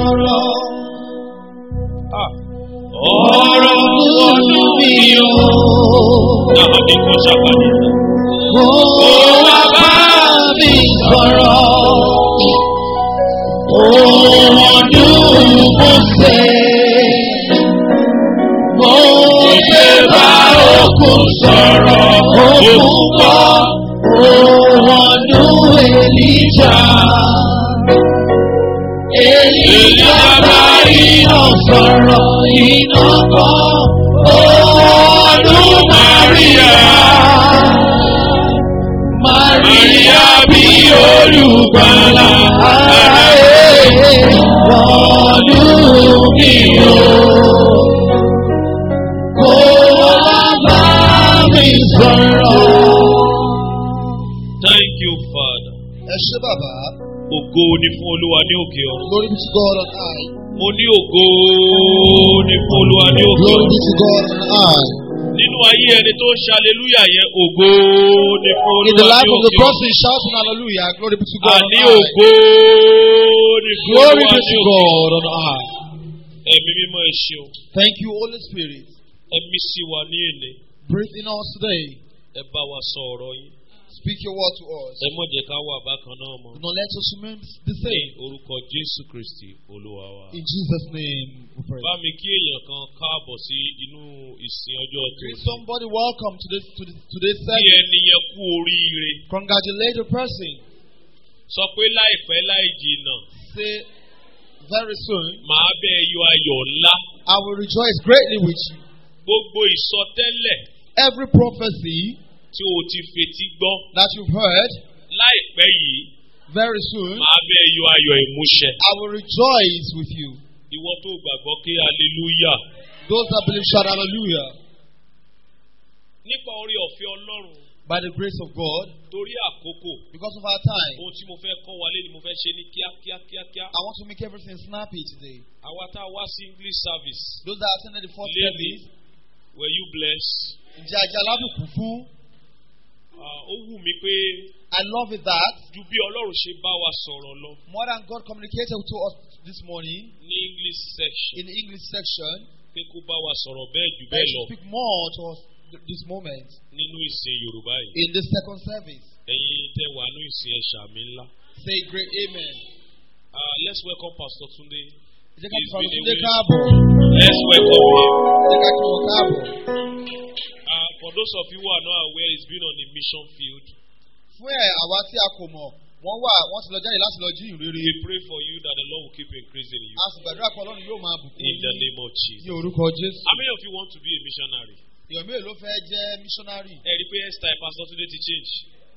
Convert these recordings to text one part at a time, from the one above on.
sọ̀rọ̀. Ọ̀rọ̀ wọnú mi o. Àwọn kì í kó ṣàpàdé. Kó wá bá mi sọ̀rọ̀. Ohun ọdún Mósè. Mósè bá òkun sọ̀rọ̀. Òkun gbọ́. Ohun ọdún Èlíjà. Èlíjà bá iná sọ̀rọ̀. Iná gbọ́. Ohun ọdún Màríà. Màríà bí olùgbàlà. Wọnú mi o. Kó wá bá mi sọ̀rọ̀. Thank you, Father. Ẹ ṣé bàbá. Ògo ni fún Olúwa ní òkè ọ̀run. Glory be to God on high. Mo ní ògo ni fún Olúwa ní òkè Glory ọ̀run. be to God on high. Nínú ayé ẹni tó ń ṣe hallelujah yẹn, ògo ni fún In the Olúwa life ní of the òkè ọ̀run. person shouting hallelujah, glory be to God on Àní high. ògo ni fún Glory Olúwa be ní to òkè ọ̀run. God on high. Ẹ̀mí mímọ́ ẹ ṣeun. Thank you, Holy Spirit. Ẹ̀mí sí wa ní èlé. Breathe in us today. Ẹ bá wa sọ ọ̀rọ̀ yín. Speak your word to us. Ẹ mọ̀ jẹ́ ká wà bákan náà mọ́. Do not let us remain the Ní same. orúkọ Jésù Kristi Olúwa wa. In Jesus' name we pray. Bá mi kí èèyàn kan káàbọ̀ sí inú ìsìn ọjọ́ Greet tòní. somebody welcome to today's Kí service. ẹni yẹn kú oríire. Congratulate the person. Sọ pé láìpẹ́ láì jìnnà. Say very soon, Màá bẹ́ẹ̀ yọ ayọ̀ ńlá. I will rejoice greatly with you. Gbogbo ìsọtẹ́lẹ̀ Every prophecy tí o ti fetí gbọ́ that you've heard, láìpẹ́ yìí. very soon, Màá bẹ́ẹ̀ yọ ayọ̀ ìmúṣẹ. I will rejoice with you. Ìwọ tó gbàgbọ́ kí hallelujah. Those that believe shout hallelujah. Nípa orí ọ̀fẹ́ Ọlọ́run. By the grace of God, Torí àkókò. because of our time, Ohun tí mo fẹ́ kọ́ wa lé ni mo fẹ́ ṣe ní kíákíá. I want to make everything snappy today. Àwa tá a wá sí English service. Those that attended the first Lady, service, were you blessed? ǹjẹ́ ajá alábùkún fún? Ó wù mí pé I love it that ju bí Ọlọ́run ṣe bá wa sọ̀rọ̀ lọ more than God communicated to us this morning ní English section. in the English section, Pé kó bá wa sọ̀rọ̀ bẹ́ẹ̀ jù that bẹ́ẹ̀ He lọ should speak more to us this moment nínú ìsìn Yorùbá yìí. in this second service. Ẹ̀yin tẹ́ wà ní ìsìn ẹ̀ṣà mi ńlá. Say a great amen. Let's welcome Pastor Tunde. Ẹ jẹ́ ká He's sọ̀rọ̀ been Túndé away. káàbọ̀. Let's welcome him. Ẹ jẹ́ ká kí wọn káàbọ̀. For those of you who are not aware, he's been on the mission field. Fún àwa tí a kò mọ̀, wọ́n ti lọ jáde láti lọ jí ìrírí. We pray for you that the Lord will keep increasing you. A sì gbàdúrà pé Ọlọ́run yóò máa bùkún In the yín name of ní Jesus. orúkọ Jésù. How many of you want to be a missionary? Èèyàn mélòó ló fẹ́ jẹ́ missionary? Ẹ rí pé hairstyle Pastor Tunde ti change.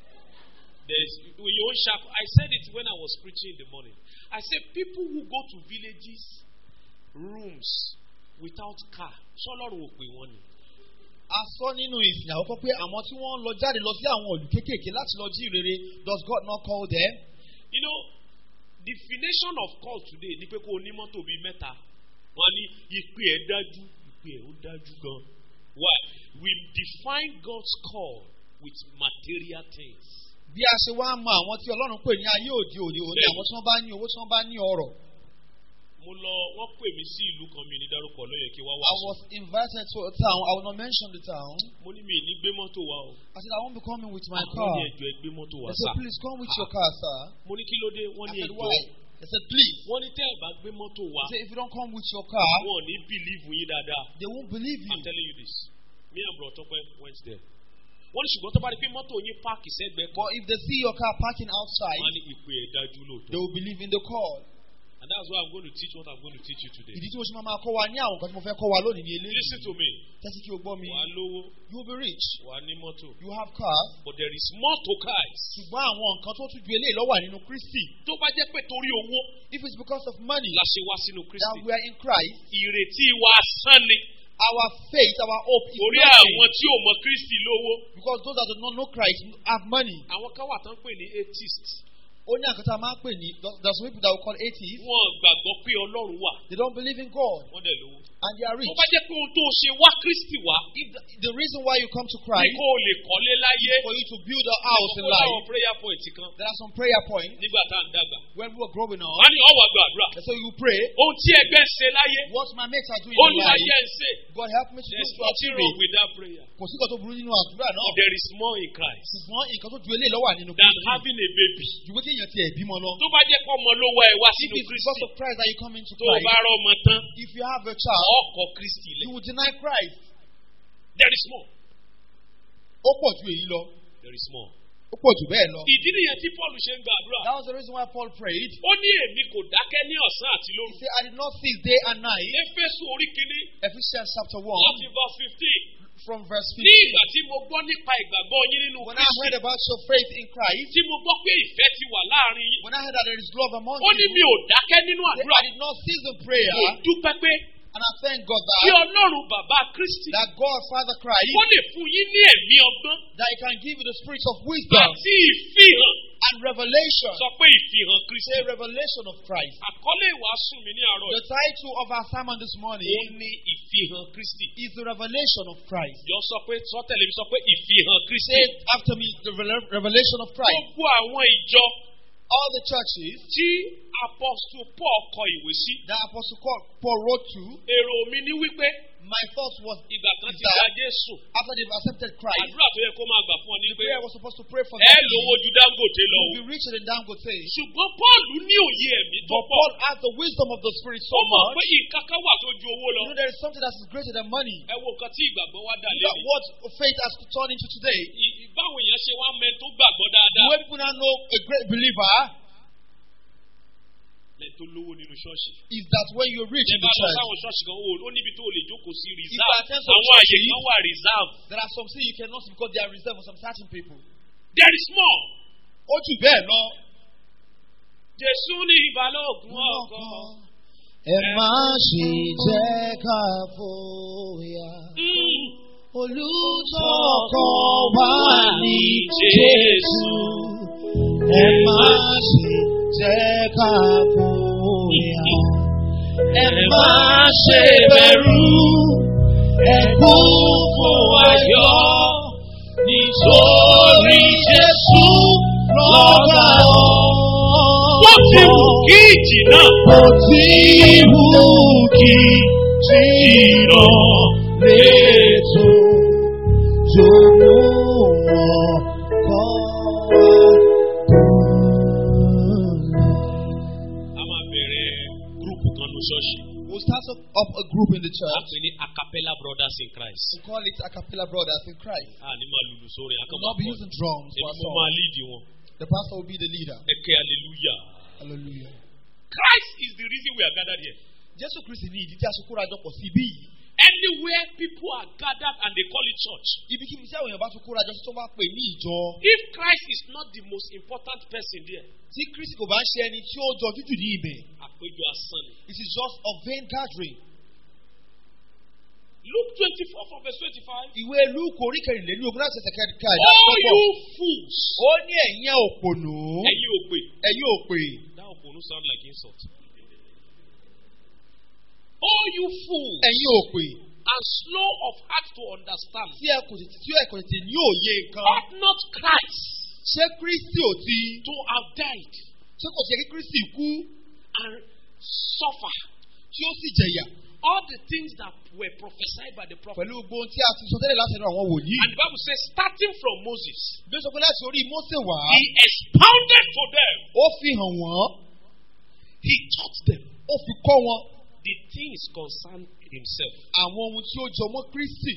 I said it when I was preaching in the morning. I said people who go to villages, rooms without car, ṣọ́lọ́run ò pè wọ́n ni. A sọ nínú ìsìn àkọ́kọ́ pé àwọn tí wọ́n lọ jáde lọ sí àwọn ìlú kéékèèké láti lọ jí ìrere, does God not call them? You know, definition of call today ni pé kó o ní mọ́tò bíi mẹ́ta. Wọ́n ní ìpè ẹ̀ dájú, ìpè ẹ̀ ó dájú gan. Why? We define God's call with material things. Bí a ṣe wá mọ àwọn tí Ọlọ́run pè ní ayé òde òní, àwọn tí wọ́n bá ní owó, tí wọ́n bá ní ọrọ̀. Wọ́n pè mí sí ìlú kan mi ní dárúkọ lóye kí wá wá I was invited to a town. I will not mention the town. Mo ní mi ní gbé mọ́tò wa o. I said, I won't be coming with my car. Wọ́n ní ẹjọ́ ẹ gbé mọ́tò wa They sá. said, please come with your car, sir. Mo ní kí ló dé? Wọ́n I ní said, ẹjọ́. why? They said, please. Wọ́n ní tẹ́ ẹ̀ bá gbé mọ́tò wa. They said, if you don't come with your car, Wọ́n ò ní bìlíìfù yín dáadáa. they won't believe you. I'm telling you this. Me and Bro Tope went there. Wọ́n ní ṣùgbọ́n tó bá rí pé mọ́tò yín páàkì sẹ́gbẹ̀ẹ́ kan. But if they see your car parking outside, Wọ́n ní ìpè ẹ̀ dájú lóòótọ́. they will believe in the call. And that's why I'm going to teach what I'm going to teach you today. Ìdí tí mo ṣe máa kọ́ wa ní àwọn nǹkan tí mo fẹ́ kọ́ wa lónìí ní eléyìí. Listen to me. Tẹ́sí kí o gbọ́ mi. Wàá lówó. You will be rich. Wàá ní mọ́tò. You have cars. But there is more to cars. Ṣùgbọ́n àwọn nǹkan tó tún ju eléyìí ló wà nínú Kristi. Tó bá jẹ́ pé torí owó. If it's because of money La ṣe wá sínú Kristi. that we are in Christ, Ìrètí wa asán ni. our faith, our hope is Torí nothing. àwọn tí ò mọ Kristi lówó. Because those that do not know Christ have money. Àwọn kan wà tán pè ní atheist. Ó ní àkàtà máa ń pè ní there's some people that we call atheists. Wọ́n gbàgbọ́ pé Ọlọ́run wà. They don't believe in God Wọ́n dẹ̀ lówó. and they are rich. Tó bá jẹ́ pé ohun tó ṣe wá Kristi wá. If the reason why you come to Ní Christ kó o lè kọ́lé láyé. for you to build a house in Ó láwọn life, prayer point kan. there are some prayer points Nígbà tá à ń dàgbà. when we were growing Wọ́n up. á ní ọ̀wà gbàdúrà. And so you pray, Ohun tí ẹgbẹ́ ń ṣe láyé. what my mates are doing in Olúwa life, jẹ́ ń ṣe. God help me to do There's to nothing achieve wrong it. with that prayer. Kò sí nǹkan tó burú nínú àdúrà náà. There is more in Christ Ṣùgbọ́n nǹkan tó ju eléyìí lọ́wọ́ nínú than Kristi. having a baby. Ju pé kí èèyàn tiẹ̀ bímọ lọ. Tó bá jẹ́ pé ọmọ ló wá ẹ wá If sínú it's because Kristi. of Christ that you come into Tó o bá Christ, rọ ọmọ tán. if you have a child, Ọkọ̀ Kristi you lẹ̀. will deny Christ. There is more. Ó pọ̀ ju èyí lọ. There is more. Ó pọ̀ jù bẹ́ẹ̀ lọ. Ìdí nìyẹn tí Paul ṣe ń gbàdúrà. That was the reason why Paul prayed. Ó ní èmi kò dákẹ́ ní ọ̀sán àti He lóru. said, I did not cease day and night. Éfésù orí kìíní Ephesians chapter 1 láti verse 15. from verse Ní 15. ìgbà tí mo gbọ́ nípa ìgbàgbọ́ yín nínú When I heard Kristi. about your faith in Christ, Tí mo gbọ́ pé ìfẹ́ ti wà láàrin yín. when I heard that there is love among Ó ní mi you, ò dákẹ́ nínú I àdúrà. did not cease in prayer. Mo dúpẹ́ pé And I thank God kí that, Ọlọ́run bàbá Kristi. that God, Father Christ, Ó lè fún yín ní ẹ̀mí ọgbọ́n that He can give you the spirit of wisdom àti ìfihàn. and revelation. Sọ pé ìfihàn Kristi. Say revelation of Christ. Àkọlé ìwàásù mi ní àárọ̀ The yìí. title of our sermon this Ó morning ní ìfihàn Kristi. is the revelation of Christ. Jọ sọ pé sọ́tẹ̀lẹ̀ mi sọ pé ìfihàn Kristi. Say after me the revelation of Christ. Gbogbo àwọn ìjọ All the churches tí Apostle Paul kọ ìwé sí. that Apostle Paul wrote to, Èrò mi ní wípé my thought was ìgbà kan ti that gba Jésù. after they've accepted Christ, Àdúrà tó yẹ kó máa gbà fún ọ ní the pé prayer was supposed to pray for ẹ them. lówó ju Dangote lọ o. You'll be richer than Dangote. Ṣùgbọ́n Paul ní òye ẹ̀mí tó But pọ̀. Paul has the wisdom of the Spirit so Ó mọ̀ much. pé ìkankan wà tó ju owó lọ. You know, there is something that is greater than money. Ẹ wo nǹkan tí ìgbàgbọ́ wá dà Look at lẹ́yìn. what faith has turned into today. Báwo èèyàn ṣe wá mẹ́ tó gbàgbọ́ The dáadáa. way people now know a great believer Lẹ́yìn tó lówó nínú ṣọ́ọ̀ṣì. is that when you reach Ẹ in bá the lọ church, sáwọn ṣọ́ọ̀ṣì kan ó níbi tó lè jókòó sí If reserve. I attend some Àwọn àyè churches, kan wà reserve. there are some things you cannot see because they are reserved for some certain people. There is more. Ó jù bẹ́ẹ̀ lọ. Jésù ní ìbálòpọ̀ ọkọ. Ẹ má ṣe jẹ́ ká fòyà. Olùtọ́kọ̀ wà ní Jésù. Ẹ má ṣe jẹ́ ká fòyà. Ẹ má ṣe bẹ̀rù. Ẹ kún fún ayọ̀. Nítorí Jésù lọ́gà Bó ti wù kí ìjì náà. Bó ti wù kí jìnnà létò tó mú ọkọ̀ A máa bẹ̀rẹ̀ gúrùpù kan ní ṣọ́ọ̀ṣì. We'll start up a group in the A church. pè ní Acapella Brothers in Christ. We call it a cappella brothers in Christ. A ní máa lùlù sórin We'll akọ́mọ́ not be using drums for Èmi our mo song. máa lead wọn. The pastor will be the leader. Ẹ ké hallelujah. Hallelujah. Christ is the reason we are gathered here. Jésù Kristi ní ìdí tí a ṣe kóra jọ pọ̀ sí ibí yìí. Anywhere people are gathered and they call it church. Ibikíbi tí àwọn èèyàn bá tún kóra jọ tó bá pè ní ìjọ. If Christ is not the most important person there, Tí Kristi kò bá ń ṣe ẹni tí ó jọ jújù ní ibẹ̀. àpéjọ asán ni. It is just a vain gathering. Luke 24 from verse 25. Ìwé Lúùkù orí kẹrìnlélógún láti ẹsẹ̀ kẹrìnká All you fools. Ó ní ẹ̀yin òpònú. Ẹ̀yin òpè. Ẹ̀yin òpè. That òpònú sound like insult. All you fools. Ẹ̀yin òpè. And slow of heart to understand. Tí ẹ kò tètè ní òye nǹkan. Ought not Christ Ṣé Kristi ò ti? to have died Ṣé kò sí kí Kristi kú? and suffer Tí ó sì jẹ̀yà? all the things that were prophesied by the prophet. Pẹ̀lú gbogbo ohun tí a ti sọ tẹ́lẹ̀ láti ẹnu àwọn wòlíì. And the Bible says, starting from Moses, Bí ó sọ pé láti orí Mósè wá, he expounded to them. ó fi hàn wọ́n, He taught them ó fi kọ́ wọn the things concerned himself. àwọn ohun tí ó jọ mọ́ Kristi.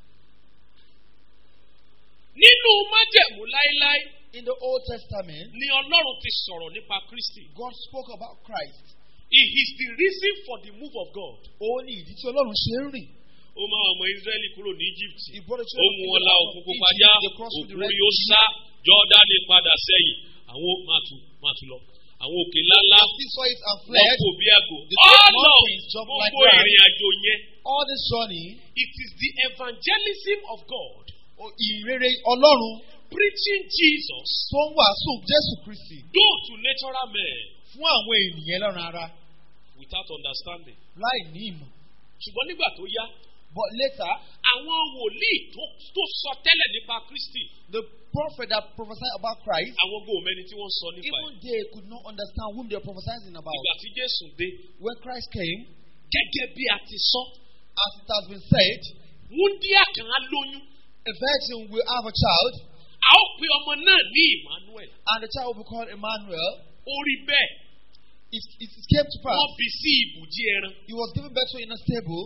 Nínú májẹ̀mú láíláí In the Old Testament, ni Ọlọ́run ti sọ̀rọ̀ nípa Kristi. God spoke about Christ. He is the reason for the move of God. Ó ní ìdí tí Ọlọ́run ṣe ń rìn. Ó máa ọmọ Ísírẹ́lì kúrò ní Egypt. He brought the Ó children mú of wọn la Israel òkun from pupa Egypt, já, they crossed through the òkun Red rí ó Sea. sá, Jọ́dánì padà sẹ́yìn. Àwọn máa tún lọ. Àwọn òkè ńláńlá He saw it and wọ́n fled. kò bí àgbò. The great All of mountains jumped like gbogbo rams. ìrìn àjò yẹn. All this journey, It is the evangelism of God ìrere Ọlọ́run preaching Jesus, tó ń wàásù Jésù Kristi though to natural men, fún àwọn ènìyàn lọ́rùn ara without understanding. láì ní ìmọ̀. Ṣùgbọ́n nígbà tó yá, But later, àwọn wòlíì tó sọ tẹ́lẹ̀ nípa Kristi, the prophet that prophesied about Christ, àwọn gòmẹ́ni tí wọ́n sọ nípa even they could not understand whom they were prophesying about. ìgbà tí Jésù dé, When Christ came, gẹ́gẹ́ bí a ti sọ, as it has been said, wúndíá kan á lóyún, a virgin will have a child, a ó pe ọmọ náà ní Emmanuel. and the child will be called Emmanuel. Ó rí bẹ́ẹ̀, It came to pass. wọ́n fi sí ibùjí ẹran. He was given birth to in a stable.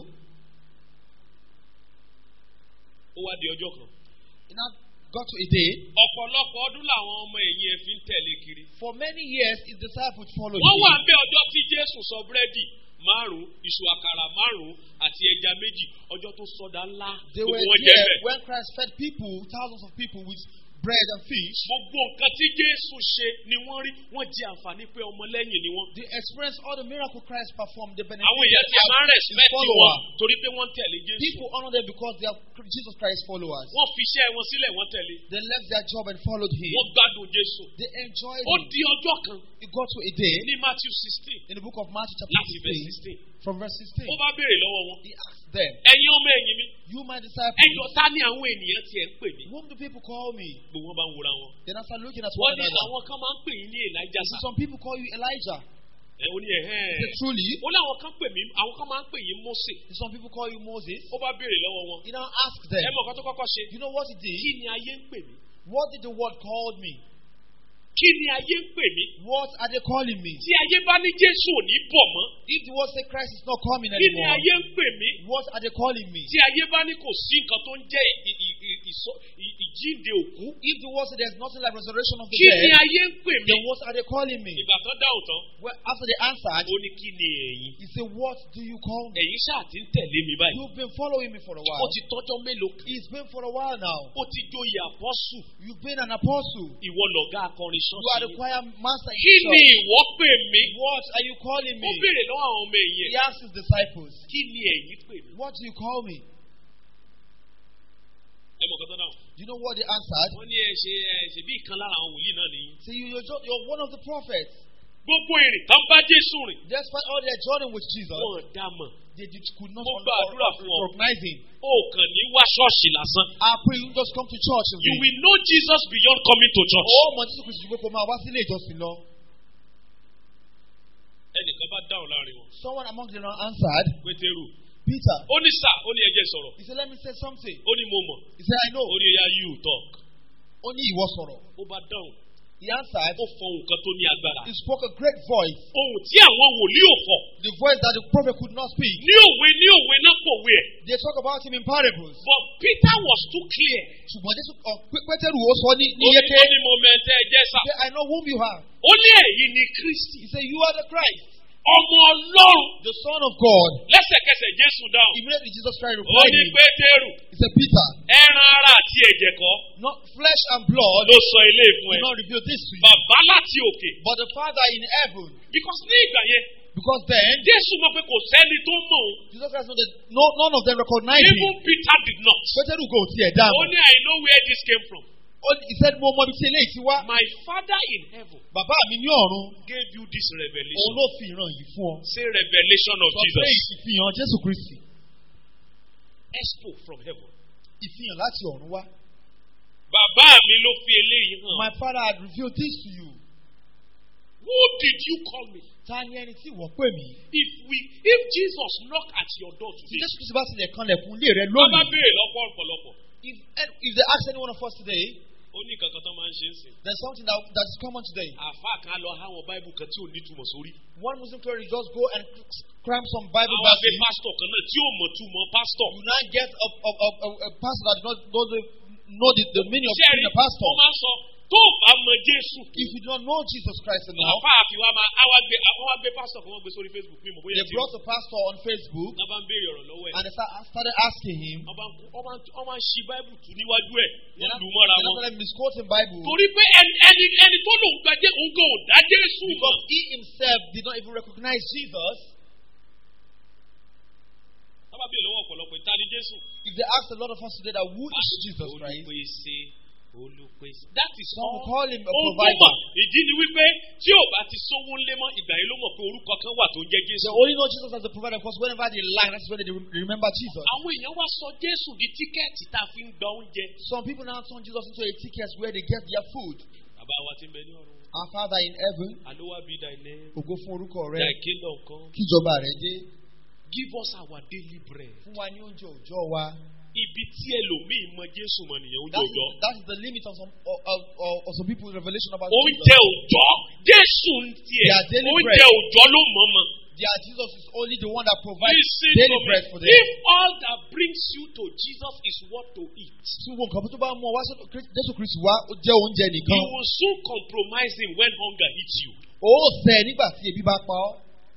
Ó wá di ọjọ́ kan. It now got to a day. Ọ̀pọ̀lọpọ̀ ọdún làwọn ọmọ ẹ̀yìn ẹ̀ fi ń tẹ̀lé kiri. For many years, his disciples followed Wọ́n wà him. ń bẹ ọjọ́ tí Jésù sọ búrẹ́dì márùn-ún, ìṣù àkàrà márùn-ún àti ẹja méjì. Ọjọ́ tó sọdá ńlá. They Gbogbo were wọn jẹ there bẹ́ẹ̀. when Christ fed people, thousands of people, with bread and fish. Gbogbo nǹkan tí Jésù ṣe ni wọ́n rí. Wọ́n jẹ àǹfààní pé ọmọlẹ́yìn ni wọ́n. They experienced all the miracles Christ performed. They Àwọn benefited èèyàn ti máa ń as his rẹ̀spẹ̀tì wọn follower. torí pé wọ́n tẹ̀lé Jésù. People honor them because they are Jesus Christ followers. Wọ́n fi iṣẹ́ wọn sílẹ̀ wọ́n tẹ̀lé. They left their job and followed him. Wọ́n gbádùn Jésù. They enjoyed Ó him. di ọjọ́ kan It got to a day ní Matthew 16 in the book of Matthew chapter láti verse 16, 16. from verse 16. Ó bá béèrè lọ́wọ́ wọn. He asked them, Ẹ̀yin ọmọ ẹ̀yìn mi, "You my disciples, ẹjọ́ ta ni àwọn ènìyàn tiẹ̀ ń pè mí? whom do people call me?" Gbogbo wọn bá ń wòra wọn. Then I started looking at Wọ́n one ní another. àwọn kan máa ń pè yín ní Elijah So sá. some people call you Elijah. Ẹ ó ní ẹ̀hẹ́n. He said, "Truly." Ó ní àwọn kan pè mí, àwọn kan máa ń pè yín Mósè. Some people call you Moses. Ó bá béèrè lọ́wọ́ wọn. He now asked Ẹ them, mọ̀ kan tó kọ́kọ́ ṣe. "You know what he Kí did? ni ayé ń pè mí? What did the word call me? Kí ni ayé ń pè mí? What are they calling me? Tí ayé bá ní Jésù ò ní bọ̀ mọ́. If the word say Christ is not coming Kí ni anymore, ayé ń pè mí? what are they calling me? Tí ayé bá ní kò sí nǹkan tó ń jẹ́ ìjíǹde òkú. If the word say there's nothing like resurrection of the Kí ni dead, ayé ń pè mí? then what are they calling me?" Ìgbà tán dáhùn tán, Well, after they answered, ó ní kí ni ẹ̀yin? he said, "What do you call me?" Ẹ̀yin ṣáà ti ń tẹ̀lé mi báyìí. You've been following me for a Ó while. ti tọ́jọ́ mélòó kan. It's been for a while now. Ó ti joyè àpọ́sù. You've been an apostle. Ìwọ lọ̀gá akọrin You are the ṣọ́ọ̀ṣì. choir master in Kí the ni church. ìwọ pè mí? What are you calling Ó me? béèrè lọ́wọ́ àwọn ọmọ ẹ̀yìn He ẹ̀. asked his disciples, Kí ni ẹ̀yin pè mí? "What do you call me?" Ẹ mọ̀ kan tán dáhùn. Do you know what they answered? Wọ́n ní ṣe bí ìkan lára àwọn wòlíì náà nìyí. Say, you're one of the prophets. Gbogbo ìrìn tán bá Jésù rìn. Despite all their journey with Jesus, Wọ́n dá mọ̀. they could not Mo gba àdúrà fún ọ. recognize him. Ó kàn ní wá ṣọ́ọ̀ṣì lásán. I pray you just come to church and You read. will know Jesus beyond coming to church. Oh, mo Jésù Kristi gbé kó máa wá sílé ìjọsìn lọ. Ẹnìkan bá dáhùn láàrin wọn. Someone among them answered, Pétérù. Peter. Ó ní sà, ó ní ẹ jẹ́ sọ̀rọ̀. He said, "Let me say something." Ó ní mo mọ̀. He said, "I know." Ó ní ẹ̀yà you talk. Ó ní ìwọ sọ̀rọ̀. Ó bá dáhùn. He answered. Ó fọ nǹkan tó ní agbára. He spoke a great voice. Ohun tí àwọn wòlíì ò fọ̀. The voice that the prophet could not speak. Ní òwe náà pòwe ẹ̀. They talk about him in parables. But Peter was too clear. Ṣùgbọ́n Jésù Pétérù ó sọ ní Ó yéké. ní mo mẹ́tẹ́ ẹ jẹ́ sà. He said, "I know whom you are." Ó ní ẹ̀yin ni Kristi. He said, "You are the Christ, Ọmọ Ọlọ́run. the Son of God." Lẹ́sẹ̀kẹsẹ̀ Jésù dáhùn. Immediately Jesus Christ Ó replied ní him. Pétérù. He said, "Peter, Ẹran ara àti ẹ̀jẹ̀ kọ́ not flesh and blood ló sọ ilé ìfún did ẹ. not reveal this to you, Bàbá láti òkè. but the Father in heaven." Because ní ìgbà yẹn, Because then, Jésù mọ̀ pé kò sẹ́ni tó mọ̀ òun. Jesus Christ knew that none of them recognized Even him. Peter did not. Pétérù kò tiẹ̀ dáhùn. Ó ní I know where this came from. He said, "Mo mọ ibi tí eléyìí ti wá." My Father in heaven Bàbá mi ní ọ̀run, gave you this òun revelation. ló fi ìran yìí fún ọ. Say revelation of Sọ pé Jesus. ìfihàn Jésù Kristi, Expo from heaven. ìfihàn láti ọ̀run wá. Bàbá mi ló fi eléyìí hàn. My Father had revealed this to you. Who did you call me? Ta ni ẹni tí ìwọ pè mí? If Jesus knock at your door Tí today, Jésù Kristi bá tilẹ̀ kanlẹ̀kùn ilé rẹ wọ́n bá lónìí. béèrè lọ́pọ̀ ọ̀pọ̀lọpọ̀. If they ask any one of us today, Ó ní kankan tó máa ń ṣe ń sìn. there's something that is common today. Àfáà kan lọ háwọn Báíbù kan tí ò ní túmọ̀ sórí. One Muslim cleric just go and cram some Bible Àwọn abẹ́ verses. pásítọ̀ kan náà tí ò mọ̀ túmọ̀ pásítọ̀. You now get a pastor that does not know the meaning of Ṣé being ẹ̀rí a pastor. wọ́n máa ń sọ tó bá mọ Jésù. If you do not know Jesus Christ enough, Àfáà fi wá máa àwọn gbé pásítọ̀ kan wọ́n gbé sórí Facebook mímọ̀ bóyá they ti brought a pastor on Facebook wọ́n bá ń béèrè ọ̀rọ̀ lọ́wọ́ ẹ̀. and they started asking him. Wọ́n máa ń ṣí Báíbù tú níwájú ẹ̀. They Wọ́n now lù ú mọ́ra wọn. started misquoting Bible Torí pé ẹni tó lòun gbajẹ́ òun gan ò dá Jésù mọ̀. because he himself did not even recognize Jesus. Wọ́n bá béèrè lọ́wọ́ ọ̀pọ̀lọpọ̀ ìta ni Jésù. If they ask a lot of us today that who is Jesus Christ, Olùpèsè Olùpèsè. That is Some all. will call him a Ohun tó provider. mọ̀ ìdí ni wípé tí ò bá ti sówó ńlé mọ́ ìgbà yìí ló mọ̀ pé orúkọ kan wà tó ń jẹ́ Jésù. They only know Jesus as the provider because whenever they lack, that's when they remember Jesus. Àwọn èèyàn wá sọ Jésù di tíkẹ́ẹ̀tì tá a fi ń gba oúnjẹ. Some people now turn Jesus into a ticket where they get their food. Bàbá wa ti ń bẹ ní ọ̀run. Our Father in heaven, Hallowed be thy name. ògo fún orúkọ Thy rẹ, kingdom come. kíjọba rẹ dé. Give us our daily bread. Fún wa ní oúnjẹ òòjọ́ wa. Ibi tí ẹlòmíì mọ Jésù mọ nìyẹn oúnjẹ òòjọ́. That is the limit of some people's revelation about Oúnjẹ Jesus. òòjọ́ Jésù ń tiẹ̀. Their daily Oúnjẹ bread. òòjọ́ ló mọ̀ mọ̀. Their Jesus is only the one that provides Listen daily to me. bread for them. If all that brings you to Jesus is what to eat, Tí wọn nǹkan tó bá mú ọ wá sọ́dọ̀ Jésù Kristi wá, ó jẹ́ oúnjẹ you nìkan. will soon compromise him when hunger hits you. Ó ṣẹ̀ nígbà tí ebi bá pa ọ́.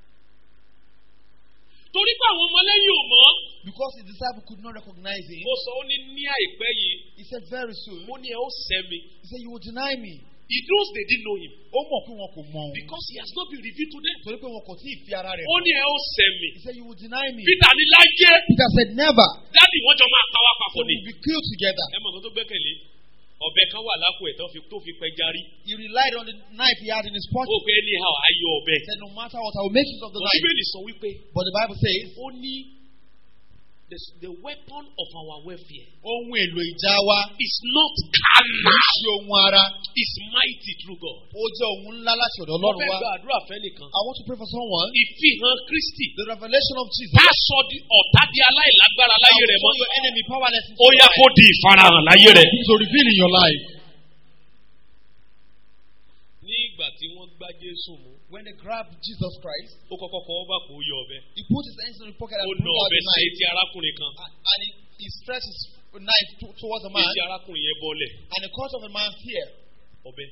Torí pé àwọn ọmọlẹ́yìn ò mọ̀. Because his disciple could not recognize him. Mo sọ ó ní àìpẹ́ yìí. He said very soon. Mo ní ẹ ó sẹ́ mi. He said you will deny me. He knows they didn't know him. Ó mọ̀ pé wọn kò mọ̀ òun. Because he has not been revealed to them. Torí pé wọn kò tí ì fi ara rẹ̀ Ó ní ẹ ó sẹ́ mi. He said you will deny me. Peter ní láyé. Peter said never. Dádì wọ́n jọ máa pa wá So papọ̀ ni. we will be killed together. Ẹ mọ̀ nǹkan tó gbẹ́kẹ̀lé. Ọ̀bẹ kan wà lápò ẹ̀ tó fi pẹja rí. He relied on the knife he had in his pocket. Ó pé anyhow ayọ̀ ọ̀bẹ. He said no matter what I will make use of the knife. Bíbélì sọ wípé. But the Bible says. Ó ní the weapon of our warfare. Ohun èlò ìjà wa. Is not carnal. Ṣé ohun ara. Is mighty through God. Ó jẹ́ ohun ńlá láti ọ̀dọ̀ Mo Ọlọ́run fẹ́ wá. gba àdúrà fẹ́ nìkan. I want to pray for someone. Ìfihàn Kristi. The revelation of Jesus. Ká sọ ọ̀tá di aláìlágbára láyé rẹ̀ mọ́. Show your enemy powerless in Ó yá kó di ìfarahàn láyé rẹ̀. to reveal in your life. Ní ìgbà tí wọ́n gbá Jésù mú. When they grabbed Jesus Christ, Ó kọ́kọ́ kọ́ ọ́bà kó yọ ọ̀bẹ. he put his hands in the pocket and Ó pulled na out ọ̀bẹ the sí knife. etí arákùnrin kan. And he stretched his knife towards the man. Etí arákùnrin yẹn bọ́lẹ̀. And the cut of the man's ear. Ọ̀bẹ.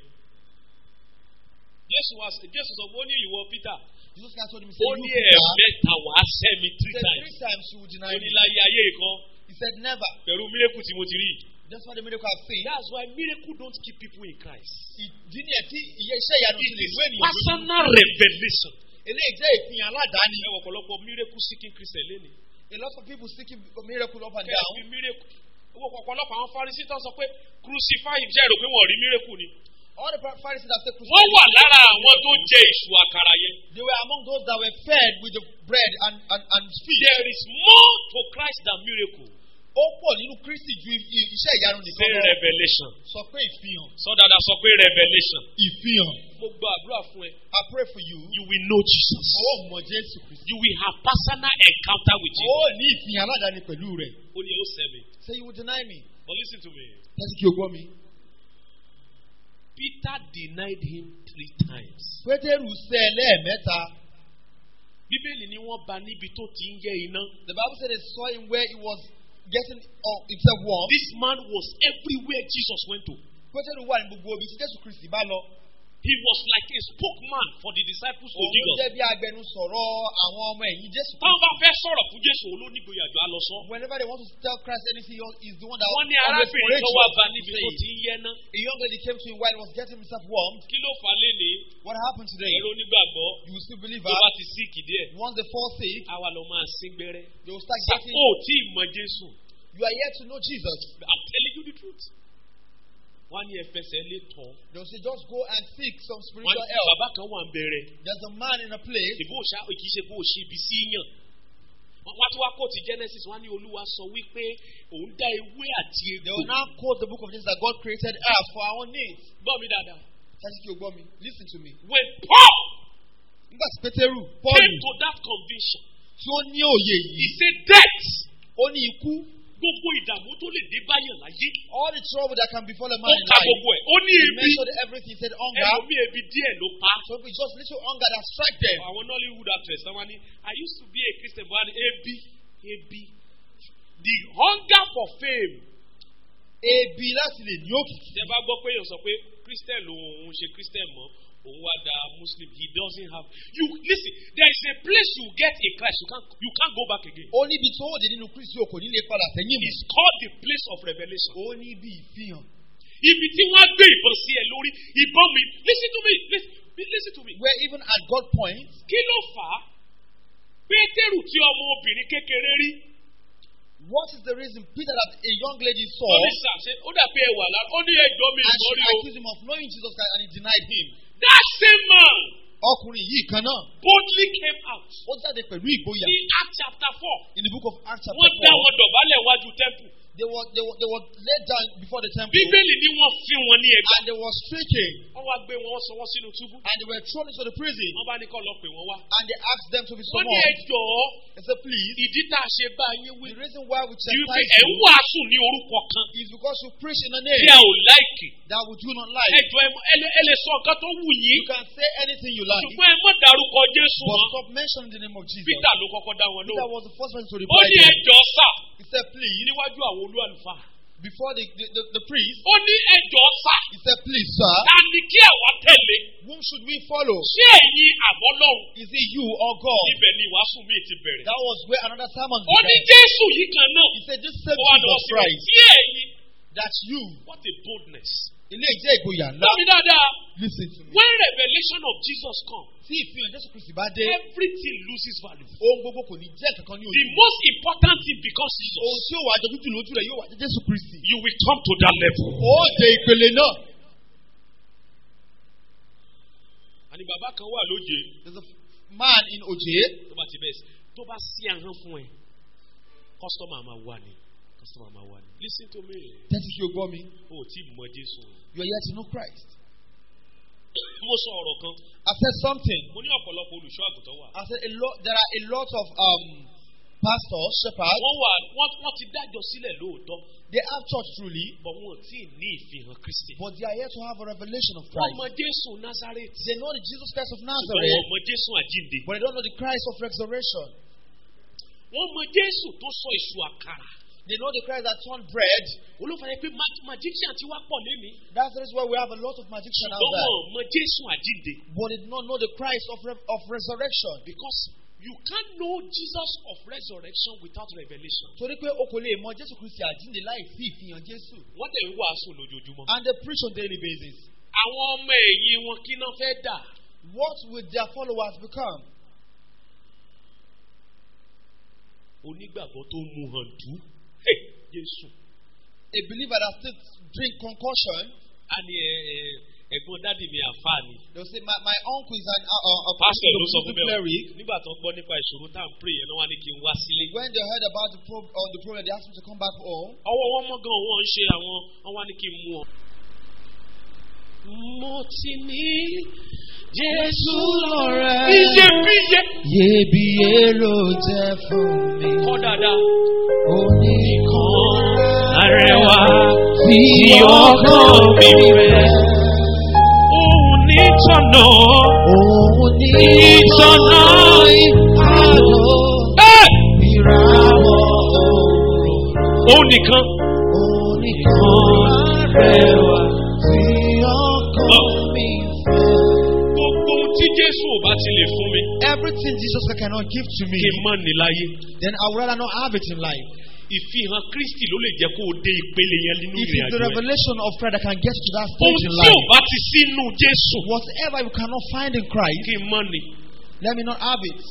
Jésù sọ fún ó ní ìwọ Peter. Jesus Christ told him, he Ó said, ní you Peter, ẹ̀ẹ̀mẹ́ta wàá sẹ́ mi he 3 said, times. 3 times you will deny Ó me. ní láyé ayé kan. He said, never. Pẹ̀lú mírèkù tí mo ti rí. That's why the miracle I've seen. That's why miracle don't keep people in Christ. Ìdí ni ẹ̀ tí iṣẹ́ ìyanu ti It lè is wé ènìyàn lójú. personal revelation. Eléyìí jẹ́ ìpínyà aládàáni. Ẹ wọ̀ ọ̀pọ̀lọpọ̀ miracle seeking Christian lénìí. A lot of people seeking miracle up and Kẹ́ ẹ down. fi miracle. Owó ọ̀pọ̀lọpọ̀ àwọn Pharisee tó sọ pé crucify him jẹ́ èrò pé wọ́n rí miracle ni. All the Pharisees that said Wọ́n wà lára àwọn tó jẹ èṣù àkàrà yẹn. they were among those that were fed with the bread and fish. There is more to Christ than miracle. Ó pọ̀ nínú Kristi ju iṣẹ́ ìyanu nìkan Say lọ. revelation. Sọ pé ìfihàn. Sọ dáadáa sọ pé revelation. Ìfihàn. Mo gba àdúrà fún ẹ. I pray for you. You will know Jesus. Ó mọ Jésù Kristi. You will have personal encounter with Ó Jesus. ní ìfihàn aládàáni pẹ̀lú rẹ̀. Ó ní ó sẹ́ mi. Say you will deny me. But listen to me. Tẹ́sí kí o gbọ́ mi. Peter denied him 3 times. Pétérù sẹ́ ẹ lẹ́ẹ̀mẹ́ta. Bíbélì ni wọ́n bá níbi tó ti ń yẹ iná. The Bible said they saw him where he was getting himself warm. This man was everywhere Jesus went to. Pétérù wà ní gbogbo ibi tí Jésù Kristi bá lọ. He was like a spokesman for the disciples of Òun Jesus. jẹ́ bí agbẹnusọ̀rọ̀ àwọn ọmọ ẹ̀yìn Jésù. Táwọn bá fẹ́ sọ̀rọ̀ fún Jésù olónígbòyàjò á lọ sọ. Whenever they want to tell Christ anything, he's the one that Wọ́n ní always arábìnrin tó wá bá níbi tó courageous. ti ń yẹ ná. A young lady came to him while he was getting himself warmed. Kí ló fà lénìí? What happened today? Ẹ̀rọ onígbàgbọ́. You will still believe Tó her. bá ti síìkì díẹ̀. Once they fall sick, Àwa lọ máa sín gbẹ́rẹ́. they will start getting. Ó tí ì mọ Jésù. You are yet to know Jesus. I'm telling you the truth. Wọ́n á ní ẹfẹsẹ̀ lé tán. They will say, just go and seek some Wọ́n spiritual ní help. bàbá kan wà ń bẹ̀rẹ̀. There's a man in a place. Ìbò òṣà kì í ṣe bó o ṣe ibi sí yàn. Wọ́n tún wá kó ti Genesis wọ́n á ní Olúwa sọ wípé òun dá ewé àti They egbò. will now quote the book of Jesus that God created earth for our needs. Gbọ́ mi dáadáa. Tẹ́sí kí o gbọ́ mi. Listen to me. When Paul Nígbà tí Pétérù, came Pọ́ọ̀lù, to that conviction, tí ó ní òye he yìí, said death. ó ní ikú. Gbogbo ìdààmú tó lè dé báyàn láyé. All the trouble that can befall a Ó man in ka life. gbogbo ẹ̀. Ó ní He ebi. mentioned everything. He said hunger. Ẹlòmí ebi díẹ̀ ló pa. So it's just little hunger that strike them. Àwọn Nollywood actress náà wá ní I used to be a Christian but ebi. The hunger for fame. Ebi láti lè ní òkìkí. Ṣé bá gbọ́ pé èèyàn sọ pé Christian lòun òun ṣe Christian mọ́ òun wá da Muslim he doesn't have you listen there is a place you get in Christ you can't go back again. Ó níbi tó òde nínú Kristi kò ní lè padà sẹ́yìn mọ́. It's called the place of revelation. Ó ní bí ìfihàn. Ibi tí wọ́n á gbé ìbọn sí ẹ lórí ìbọn mi listen to me. Where even at God point. Kí ló fà á? Pétérù tí ọmọ obìnrin kékeré rí. What is the reason Peter that a young lady saw Ó ní sàṣẹ, ó dà pé ẹ wà lára, ó ní ẹjọ́ mi and she ìmọ̀rí o. accused him of knowing Jesus Christ and he denied him? That same man Ọkùnrin yìí kan náà, boldly came out. ó jáde pẹ̀lú ìgboyà. In Acts chapter 4, In the book of Acts chapter wọ́n dá 4, wọn dọ̀bálẹ̀ wájú temple. they were laid down before the temple Bíbélì ní wọ́n fi wọn ní ẹgbẹ́. and they were stricken Wọ́n wá gbé wọn, wọ́n sọ wọ́n sínú túbú. and they were thrown into the prison Wọ́n bá ní kọ́ lọ pè wọ́n wá. and they asked them to be Wọ́n ní summoned. ẹjọ́ They said, please, ìdí tá a ṣe bá yín wí. the reason why we Ju pé chastise ẹ̀ ń you wàásù ní orúkọ kan is because you preach in a tí name a ò láìkì. that we do not like. Ẹjọ́ ẹ lè sọ nǹkan tó wù yín. You can say anything you like, Ṣùgbọ́n ẹ mọ̀ dárúkọ Jésù but mọ́. stop mentioning the name of Jesus. Peter ló kọ́kọ́ dá wọn Peter lóhùn. was the first person to Ó reply ní to him. ẹjọ́ sà He said, please, níwájú àwọn olú àlùfáà. before the priest, Ó ní ẹjọ́ sà he said, please, sir, ta ni kí àwa tẹ̀lé? whom should we follow? Ṣé ẹ̀yin àbọ́lọ́run? Is it you or God? Ibẹ̀ ni ìwàásù mi ti bẹ̀rẹ̀. That was where another sermon Ó ní began. Jésù yìí kan náà. He said, this same Ó wá lọ Jesus sí Christ, tí ẹ̀yin. that you, What a boldness. ilé ìjẹ́ ìgboyà ńlá. Lọ́mi dáadáa. Listen to me. When revelation of Jesus come, Tí ìfihàn Jésù Kristi bá dé, everything loses value. ohun gbogbo kò ní jẹ́ kankan ní The ojú. most important thing becomes Ohun Jesus. tí ó wà jọjú jù lójú rẹ̀ yóò wà jẹ́ Jésù Kristi. You will come to that level. Ó dé ìpele náà. Àní bàbá kan wà lóje. There's a man in Oje. Tó bá ti bẹ́ẹ̀ sí. Tó bá sí ahọ́n fún ẹ, customer máa wà ní. Customer máa wà ní. Listen to me. Tẹ́tí kí o gbọ́ mi. O ò tí ì mọ Jésù. You are yet to know Christ. Mo sọ ọ̀rọ̀ kan. I said something. Mo ní ọ̀pọ̀lọpọ̀ olùṣọ́ àgùntàn wà. I said there are a lot of pastors, shepherds. Wọ́n ti dájọ́ sílẹ̀ lóòótọ́. They have church truly, But wọn ò tí ì ní ìfihàn Kristi. but they are yet to have a revelation of Wọ́n Christ. mọ Jésù Násárẹ́tì. They know the Jesus Christ of Ṣùgbọ́n Nazareth, wọ́n mọ Jésù àjíǹde. but they don't know the Christ of resurrection. Wọ́n mọ Jésù tó sọ èso àkàrà. They know the Christ that turned bread. Olúfàyẹ pé magician ti wá pọ̀ lémi. That's the reason why we have a lot of magicians out Ṣùgbọ́n there. wọ́n mọ Jésù àjíǹde. But they do not know the Christ of resurrection. Because you can't know Jesus of resurrection without revelation. Torí pé o kò lè mọ Jésù Kristi àjíǹde láì sí ìfihàn Jésù. Wọ́n tẹ̀ ń wàásù lójoojúmọ́. And they preach on daily basis. Àwọn ọmọ ẹ̀yìn wọn kí náà fẹ́ dà. What will their followers become? Onígbàgbọ́ tó mu hàn dú. Jésù. A believer that still drink concoction. A ní ẹ̀gbọ́n dádì mi àfáà ni. They will say, my uncle is a Pastor ló sọ fún mi cleric. Nígbà tó ń gbọ́ nípa ìṣòro tá à ń pray yẹn náà wá ní kí n wá sílé. When they heard about the problem, they asked him to come back home. Ọwọ́ wọn mọ́ gan wọ́n ń ṣe àwọn wọ́n wá ní kí n mú ọ. Mo ti ní Jésù lọ́rẹ́. Iyebíye. Iyebíye ló jẹ́ fún mi. Kọ́ dáadáa. Oníkan Arẹwà tí ọkàn mi fẹ́. òun ní tọ̀nà. Òun ní Ìtọ̀nà ìhàlọ́ ìràwọ̀ òòrùn. Òun nìkan. Oníkan arẹwà tí ọkàn mi fẹ́. Gbogbo ohun tí Jésù ò bá ti lè fún mi. Everything Jesus cannot give to me, Kí n mọ̀ ní láyé. then I would rather not have it in life. Ìfihàn Kristi ló lè jẹ́ kó o dé ìpele yẹn nínú It ìrìn is the àjò ẹ̀. revelation of Christ that can get you to that Ohun stage in tí ò life. bá ti sínú Jésù. Whatever you cannot find in Christ, Kí n mọ̀ ní. let me not have it.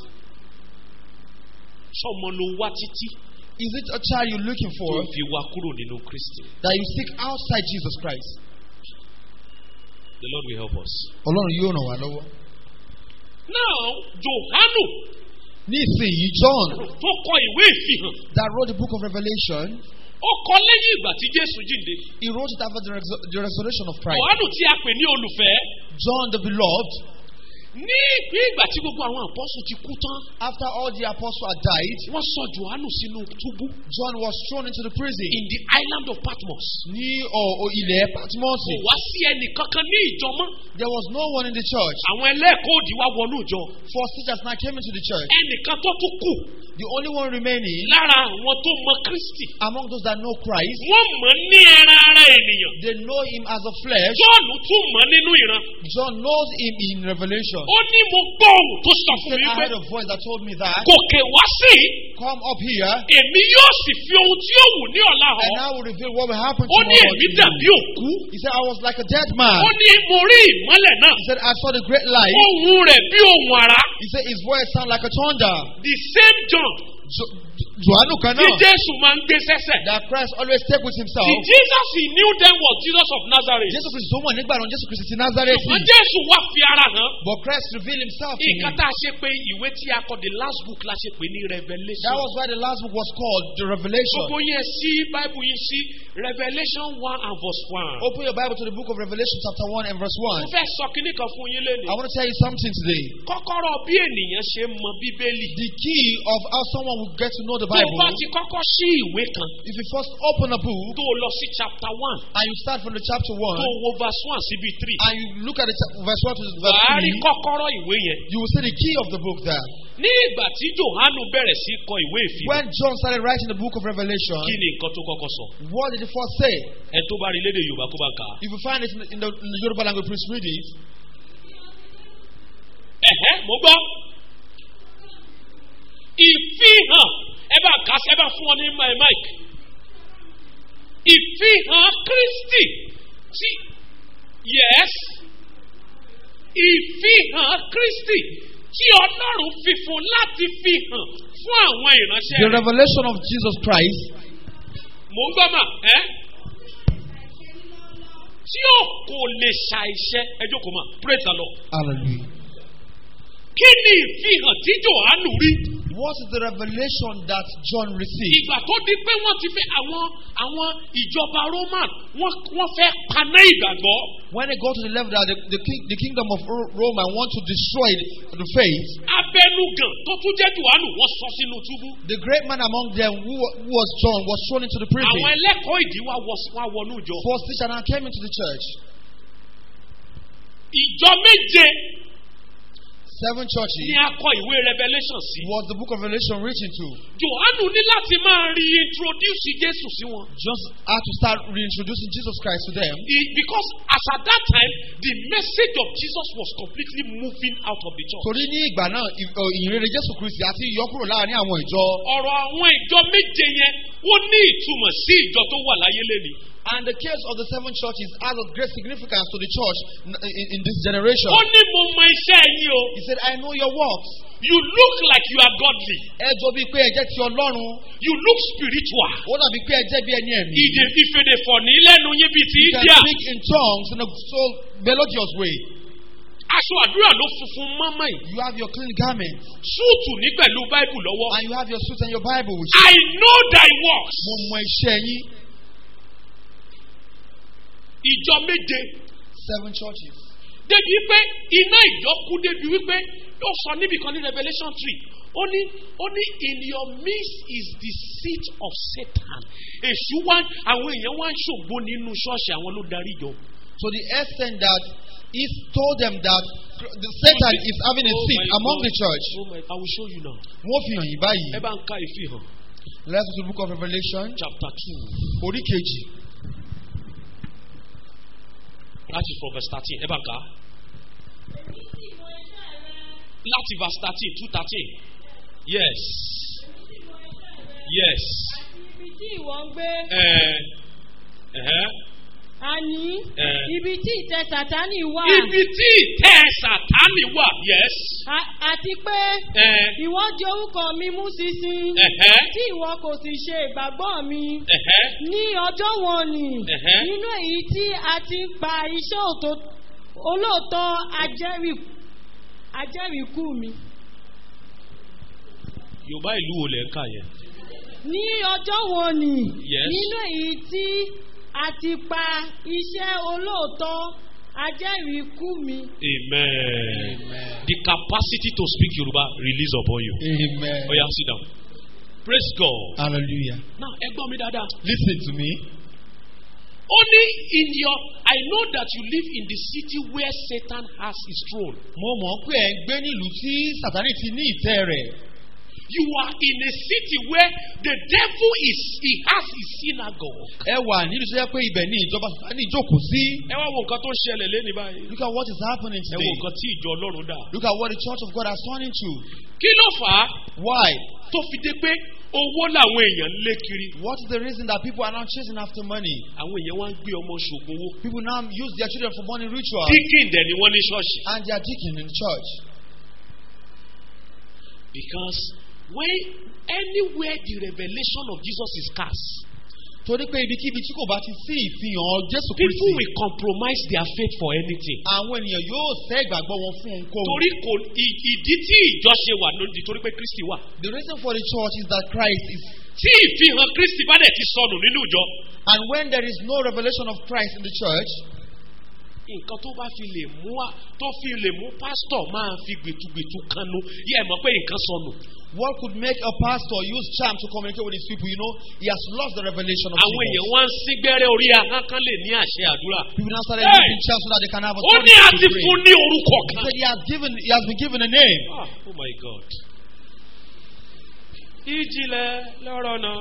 Sọ́mọ ló wá títí. Is it a child you're looking Tó for fi wá kúrò nínú Kristi. that you seek outside Jesus Christ? The Lord will help us. Ọlọ́run yóò ràn wá lọ́wọ́. Now, Johanu Nísìnyí, John tó kọ ìwé ìfihàn. that wrote the book of Revelation, Ó kọ lẹ́yìn ìgbà tí Jésù jíǹde. he wrote it after the resurrection of Christ. Johanu tí a pè ní olùfẹ́. John the beloved, Ní ìgbà tí gbogbo àwọn àpọ́sù ti kú tán. after all the apostles had died, Wọ́n sọ Johanu sínú túbú. John was thrown into the prison In the island of Patmos. ní ilẹ̀ Patmos. Kò wá sí ẹnì kankan ní ìjọ mọ́. There was no one in the church. Àwọn ẹlẹ́ẹ̀kọ́ òdì wá wọnú ìjọ. False teachers now came into the church. Ẹnìkan tó tún kù The only one remaining lára àwọn tó mọ Kristi. among those that know Christ, Wọ́n mọ̀ ní ẹran ara ènìyàn. they know him as a flesh. Jọ́ọ̀nù tún mọ̀ nínú ìran. John knows him in Revelation. Ó ní mo gbọ́ ohùn tó sọ He fún said, mi I pé heard a voice that told me that, gòkè wá sí come up here, èmi yóò sì fi ohun tí ó wù ní ọ̀la and hàn. I will reveal what will happen Ó ní tomorrow èmi to dàbí you. òkú. He said, I was like a dead man. Ó ní mo rí ìmọ́lẹ̀ náà. He said, I saw the great light. Ohùn rẹ̀ bí ohùn àrá. He said, his voice sounded like a thunder. The same John Jòhánù kan tí náà. Jésù máa ń gbé sẹ́sẹ̀. That Christ always take with himself. The Jesus he knew then was Jesus of Nazareth. Jésù Kristi tó mọ̀ nígbà náà Jésù Kristi ti Nazareth. Ṣùgbọ́n Jésù wá fi ara hàn. But Christ revealed himself to him. Nǹkan tá a ṣe pé ìwé tí a kọ the last book la ṣe pé ní Revelation. That was why the last book was called the Revelation. Gbogbo yẹn sí Bible yìí sí Revelation 1 and verse 1. Open your Bible to the book of Revelation chapter 1 and verse 1. Mo fẹ́ sọ kíní kan fún yín lónìí. I want to tell you something today. Kọ́kọ́rọ́ bí ènìyàn ṣe mọ Bíbélì. The key of how someone will get to know the Tó o Bible. bá ti kọ́kọ́ sí ìwé kan. If you first open a book Tó o lọ sí chapter 1. and you start from the chapter 1 Tó o wo verse 1 síbi 3. and you look at the verse 1 to verse Wàá rí 3, kọ́kọ́rọ́ ìwé yẹn. you will see the key of the book there. Ní ìgbà tí Jòhánù bẹ̀rẹ̀ sí kọ ìwé ìfihàn. When John started writing the book of Revelation, Kí ni nǹkan tó kọ́kọ́ sọ? what did he first say? Ẹ tó bá rí lédè Yorùbá kó bá kà á. If you find it in the Yoruba language, please read it. Mo gbọ́. Ìfihàn ẹ bá kà á sí ẹ bá fún ọ ní mic. Ìfihàn Kristi tí yes ìfihàn Kristi tí Ọlọ́run fi fún láti fi hàn fún àwọn ìránṣẹ́ The rẹ̀. revelation of Jesus Christ. Mo ń gbọ́ mà ẹ́. Tí o kò lè ṣàìṣe ẹ jókòó mà praise the Lord. Hallelujah. Kí ni ìfihàn tí Jòhánù rí? What is the revelation that John received? Ìgbà tó di pé wọ́n ti fẹ́ àwọn ìjọba Roman wọ́n fẹ́ paná ìgbàgbọ́. When they go to the level that the kingdom of Rome want to destroy the faith, Abẹnugan tó tún jẹ́ Jòhánù wọ́n sọ sínú túbú. the great man among them who was John was thrown into the prison. Àwọn ẹlẹ́kọ̀ọ́ ìdí wá wọnú ìjọ. False teacher now came into the church. Ìjọ méje 7 churches ni a kọ ìwé Revelation sí. was the book of Revelation written to. Jòhánù ní láti máa reintroduce Jésù sí wọn. Just had to start reintroducing Jesus Christ to them. Because as at that time the message of Jesus was completely moving out of the church. Torí ní ìgbà náà ìyìnrere Jésù Kristi àti ìyọkúrò láàrin àwọn ìjọ. Ọ̀rọ̀ àwọn ìjọ méje yẹn ó ní ìtumọ̀ sí ìjọ tó wà láyé lẹ́ni. And the case of the 7 churches has of great significance to the church in this generation. Ó ní mo mọ iṣẹ́ yín o. He said, I know your works. You look like you are godly. Ẹ jọ bíi pé ẹ jẹ́ ti Ọlọ́run. You look spiritual. Ó dàbí pé ẹ jẹ́ bí ẹni ẹ̀mí. Ìfèdè fọ̀ ní lẹ́nu yín bíi ti You can India. speak in tongues in a so melodious way. Aṣọ àdúrà ló funfun mọ́mọ́ yìí. You have your clean garments. Súùtù ní pẹ̀lú Báíbù lọ́wọ́. And you have your suit and your Bible with you. I know thy works. Mo mọ iṣẹ́ yín. Ìjọ méje. 7 churches. Débi wípé iná ìjọ kú débi wípé ó sọ níbìkan ní Revelation 3. Ó ní in your midst is the seat of Satan. Èṣù wá àwọn èèyàn wá ń ṣògbó nínú ṣọ́ọ̀ṣì àwọn ló darí ìjọ. To the extent that he told them that Satan is having a seat among the church. I will show you now. Wọ́n fi hàn yín báyìí. Ẹ bá ń ka ìfihàn. Let's go to the book of Revelation. Chapter 2. Orí kejì. Láti from verse 13. Ẹ bá ń ka. Láti verse 13, 2:13. Yes. Yes. Ibi tí ìwọ ń gbé. Àní. Ibi tí ìtẹ́ Sátánì wà. Ibi tí ìtẹ́ Sátánì wà. Yes. Àti pé. Ìwọ di orúkọ mi mú ṣinṣin. Tí ìwọ kò sì ṣe ìgbàgbọ́ mi. Ní ọjọ́ wọn ni. Nínú èyí tí a ti ń pa iṣẹ́ olóòótọ́ ajẹ́rìíkú mi. Yorùbá ìlú wo lẹ̀ ń kà yẹn? Ní ọjọ́ wọn ni. Yes. Nínú èyí tí a ti pa iṣẹ́ olóòótọ́ ajẹ́rìíkú mi. Amen. The capacity to speak Yoruba release upon you. Amen. Oh yeah, sit down. Praise God. Hallelujah. Now, ẹ gbọ́ mi dáadáa. Listen to me. Only in your, I know that you live in the city where Satan has his throne. Mo mọ̀ pé ẹ̀ ń gbé nílùú tí Sátánì ti ní ìtẹ́ rẹ̀. You are in a city where the devil he has his synagogue. Ẹ wà nílùú tó yẹ pé ibẹ̀ ní ìjọba Sátánì jókòó sí. Ẹ wá wo nǹkan tó ń ṣẹlẹ̀ lẹ́nu báyìí. Look at what is happening Ẹ today. wo nǹkan tí ìjọ Ọlọ́run dà. Look at what the church of God has turned into. Kí ló fà á? Why? Tó fi dé pé owó làwọn èèyàn lé kiri. What is the reason that people are now chasing after money? Àwọn èèyàn wá ń gbé ọmọ ṣògùn owó. People now use their children for money rituals. Deacon dẹ̀ ni wọ́n ní ṣọ́ọ̀ṣì. And they are deacon in church. Because when anywhere the revelation of Jesus is scarce, torí pé ibikíbi tí kò bá ti sí ìfihàn Jésù people Kristi, will compromise their faith for anything. àwọn ènìyàn yóò sẹ́ ìgbàgbọ́ wọn fún ohunkóhun. Torí kò ìdí tí ìjọ ṣe wà lónìí torí pé Kristi wà. The reason for the church is that Christ is, Tí ìfihàn Kristi bá dẹ̀ ti sọnù nínú ìjọ, and when there is no revelation of Christ in the church, nǹkan tó bá fi lè mú pásítọ̀ máa fi gbẹ̀tugbẹ̀tu kanu, yẹ ẹ mọ̀ pé nǹkan sọnù. what could make a pastor use charm to communicate with his people? You know, he has lost the revelation of Àwọn èèyàn Jesus. wá ń sín gbẹ́rẹ́ orí ahọ́n kan lè ní àṣẹ àdúrà. People now started Hey! using charm so that they can have Ó ní authority to àti pray. fún ní orúkọ He kan. said he has been given a name. Oh my God. Ìjìnlẹ̀ lọ́rọ̀ náà.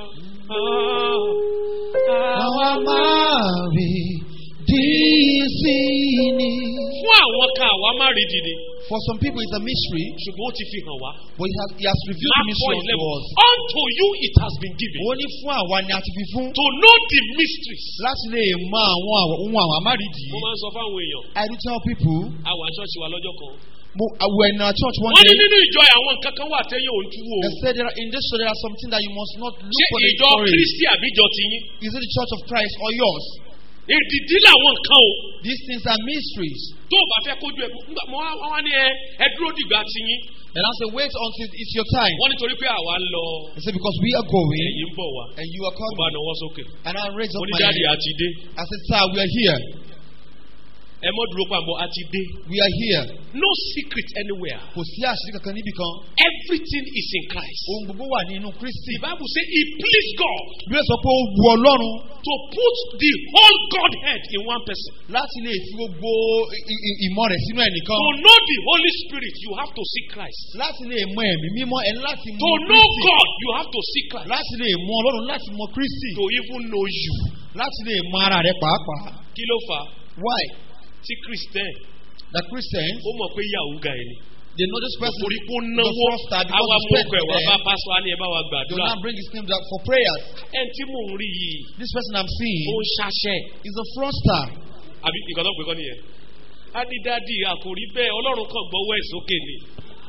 Àwa máa rí díìsì ni. Fún àwọn kan àwa má rí dìde. For some people, it's a mystery, Ṣùgbọ́n ó ti fi hàn wá. but he has revealed the mystery unto us. Unto you it has been given. Ó ní fún àwa ni a ti fi fún. To know the mysteries. Láti lè mọ àwọn ohun àwọn àmárìdì. Mo máa ń sọ fáwọn èèyàn. I do tell people, Àwọn àṣọ́ọ̀ṣì wa lọ́jọ́ kan. we're in our church one Wọ́n ní day. nínú ìjọ àwọn nǹkan kan wà tẹ́yìn òun tú wò. They said in this show there are something that you must not look Ṣé for the ìjọ story. Kristi àbí ìjọ tiyín? Is it the church of Christ or yours? Èdìdí làwọn nǹkan o. These things are mysteries. Tó o bá fẹ́ kójú ẹ̀ mo wá ní ẹ dúró dìgbà tiyín. And I say, wait until it's your time. Wọ́n nítorí pé àwa ń lọ. They say, because we are going Ẹ̀yin ń bọ̀ wá. and you are Mo bá coming. nawọ́ sókè. And I raise up my Oníjáde hand. àti dé. I said, sir, we are here. Ẹ mọ́ dúró pàmò àti dé. We are here. No secret anywhere. Kò sí àṣírí kankan níbì kan. Everything is in Christ. Ohun gbogbo wà nínú Kristi. The Bible say it pleased God Bí ó sọ pé ó wu Ọlọ́run to put the whole Godhead in one person. láti lè fi gbogbo ìmọ̀ rẹ̀ sínú ẹnìkan. To know the Holy Spirit, you have to seek Christ. Láti lè mọ ẹ̀mí mímọ́ ẹni láti mọ To know Kristi. God, you have to seek Christ. Láti lè mọ Ọlọ́run láti mọ Kristi. To even know you. Láti lè mọ ara rẹ̀ pàápàá. Kí ló fà á? Why? Tí Christian, The Christians, ó mọ̀ pé yahoo guy ni. they know this person Torí kó the náwó, fraudster because àwa he mú spent ọkọ̀ ẹ̀ wá there. bá pásọ̀ á ní ẹ bá wa They will gbàdúrà. now bring his name down for prayers. Ẹni tí mò ń rí yìí, This person I'm seeing ó ń ṣaṣẹ́. is a fraudster. Àbí nǹkan tó ń pè kọ́ nìyẹn. Á ní dádì àkòrí bẹ́ẹ̀ Ọlọ́run kan gbọ́wọ́ ẹ̀ sókè ni.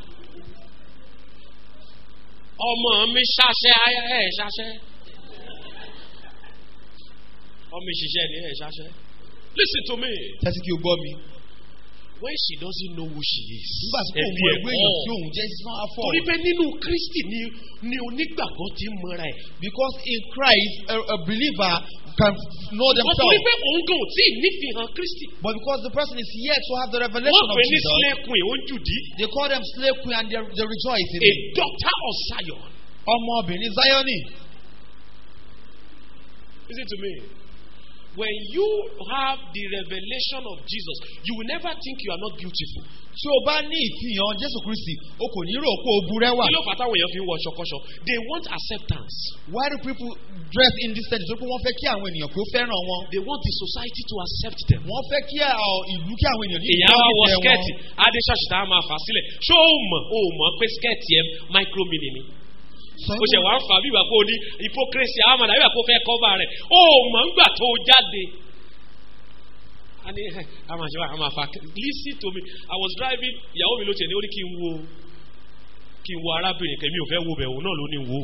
Ọmọ mi ṣaṣẹ́ ẹ̀ ṣaṣẹ́. Ọmọ ìṣiṣẹ́ ni ẹ̀ ṣaṣẹ́. Listen to me. Tẹ́sí kí o gbọ́ mi. When she doesn't know who she is. Nígbà tí kò mọ ìwé èèyàn tí òun jẹ́ it's not her fault. Torí pé nínú Kristi ni onígbàgbọ́ ti ń mọ́ra ẹ̀. Because in Christ a believer can know Wọ́n torí themselves. pé òun gan ò tí ì nífìhàn Kristi. But because the person is yet to have the revelation Wọ́n of pè ní Jesus, sílẹ̀kùn ó ń jùdí. they call them slave queen and they rejoice in A it. daughter of Zion. Ọmọbìnrin Zioni. Listen to me. When you have the revelation of Jesus, you will never think you are not beautiful. Tí o bá ní ìfihàn Jésù Kristi, o kò ní rò pé o burẹ́wà. Kí ló fà táwọn èèyàn fi ń wọ ṣọkọṣọ? They want acceptance. Why do people dress in this sense? Nítorí pé wọ́n fẹ́ kí àwọn ènìyàn kó fẹ́ràn wọn. They want the society to accept them. Wọ́n fẹ́ kí ìlú kí àwọn ènìyàn ní Èyàn á wọ ìfẹ́ skẹ́ẹ̀tì, wọn. Adéṣọ́ọ̀ṣì tá a máa fà sílẹ̀. Ṣé o mọ̀ pé skẹ́ẹ̀tì ẹ micro mini ni? O ṣẹ̀ wá ń fà bí ìgbà pé o ní hypocrisy àwọn àmàlà bí ìgbà pé o fẹ́ cover rẹ̀. O mọ̀ ń gbà tó o jáde. Listen to me. I was driving, ìyàwó mi ló tẹ̀ ní ó ní kí n wo arábìnrin kẹ́mi ò fẹ́ wo bẹ̀rù náà ló ní wo.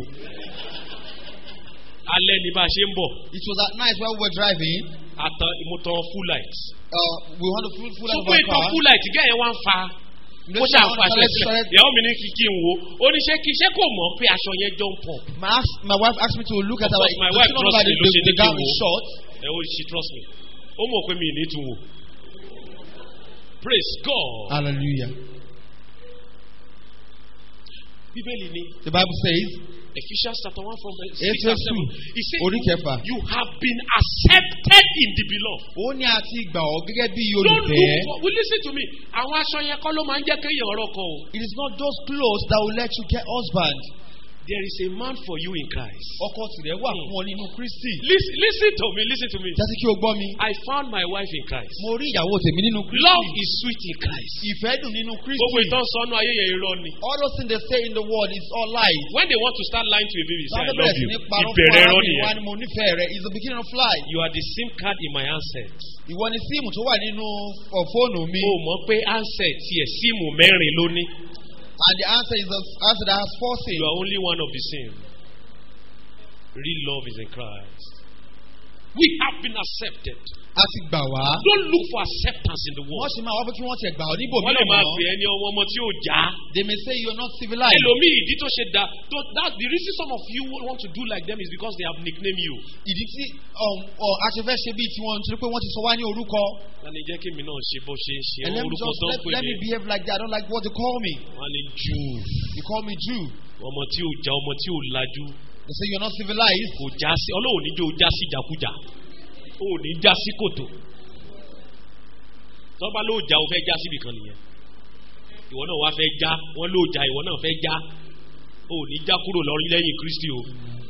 Alẹ́ ni bá a ṣe ń bọ̀. It was at night while we were driving. Àtàn ìmútan full light. We want to full light So of pé our ìtàn car. full light gẹ́ yẹn wá ń fa. Mo ṣe àǹfààní sílẹ̀. Ìyàwó mi ní kí n wo. Ó ní ṣé kò mọ̀ pé aṣọ yẹn jump up. My wife asked me to look at our. My wife trusts me ló ṣe ní the kí gown n wo. is short. She trusts me. Ó mọ̀ pé mi ní tún wò. Praise God. Hallelujah. Bíbélì ni. The Bible says. Ephesians chapter 1 from verse 6 Éfésù and 7. He said you have been accepted in the beloved. Ó ní àti ìgbà ọ́ gẹ́gẹ́ bí Don't look olùfẹ́. for, well, listen to me. Àwọn aṣọ yẹn kọ́ ló máa ń jẹ́ kéèyàn ọ̀rọ̀ kan o. It is not those clothes that will let you get husband. There is a man for you in Christ. Ọkọ tìrẹ wà fún ọ nínú Kristi. Listen to me, listen to me. Jásí kí o gbọ́ mi. I found my wife in Christ. Mo rí ìyàwó tèmi nínú Kristi. Love is sweet in Christ. Ìfẹ́ dùn nínú Kristi. Gbogbo ìtàn sọnù ayé yẹn irọ́ ni. All those things they say in the world is all lies. When they want to start lying to a baby, say I Sábẹ́ love bẹ̀rẹ̀ sí you. ní parọ́ fún Ìbẹ̀rẹ̀ ẹ̀rọ arábìnrin wa nìyẹn. ni mo nífẹ̀ẹ́ rẹ̀ is the beginning of lies. You are the SIM card in my handset. Ìwọ ni síìmù tó wà nínú fóònù mi. O mọ̀ pé handset tiẹ̀ síìmù mẹ́rin ló ní. And the answer is the answer that has 4 SIMs. You are only one of the same. Real love is in Christ. We have been accepted. A ti gbà wá. Don't look for acceptance in the Wọ́n world. ṣe máa wá pé kí wọ́n ti gbà ọ́ níbò Wọ́n lè mìíràn máa mọ́. pè é ní ọmọ tí ò já. They may say you are not civilized. Ẹlòmíì ìdí tó ṣe dá. The reason some of you want to do like them is because they have nicknamed you. Ìdí tí a ṣe fẹ́ ṣe bíi tiwọn nítorí pé wọ́n ti sọ wá ní orúkọ. Wọ́n ní jẹ́ kí èmi náà ṣe bó ṣe ń ṣe. And let me Orúkọ tó ń pè let me mí. behave like that. I don't like what they call me. Wọ́n ní Jew. You call me Jew. Ọmọ tí ò já, ọmọ tí ò lajú. They say you are not civilized. Kò já sí. Ọlọ́run ní jẹ́ o já sí ìjàkújà. O ò ní já sí kòtò. Tọ́ba ló já o fẹ́ já síbi kan nìyẹn. Ìwọ náà wá fẹ́ já. Wọ́n ló já ìwọ náà fẹ́ já. O ò ní já kúrò lórí lẹ́yìn Kristi o.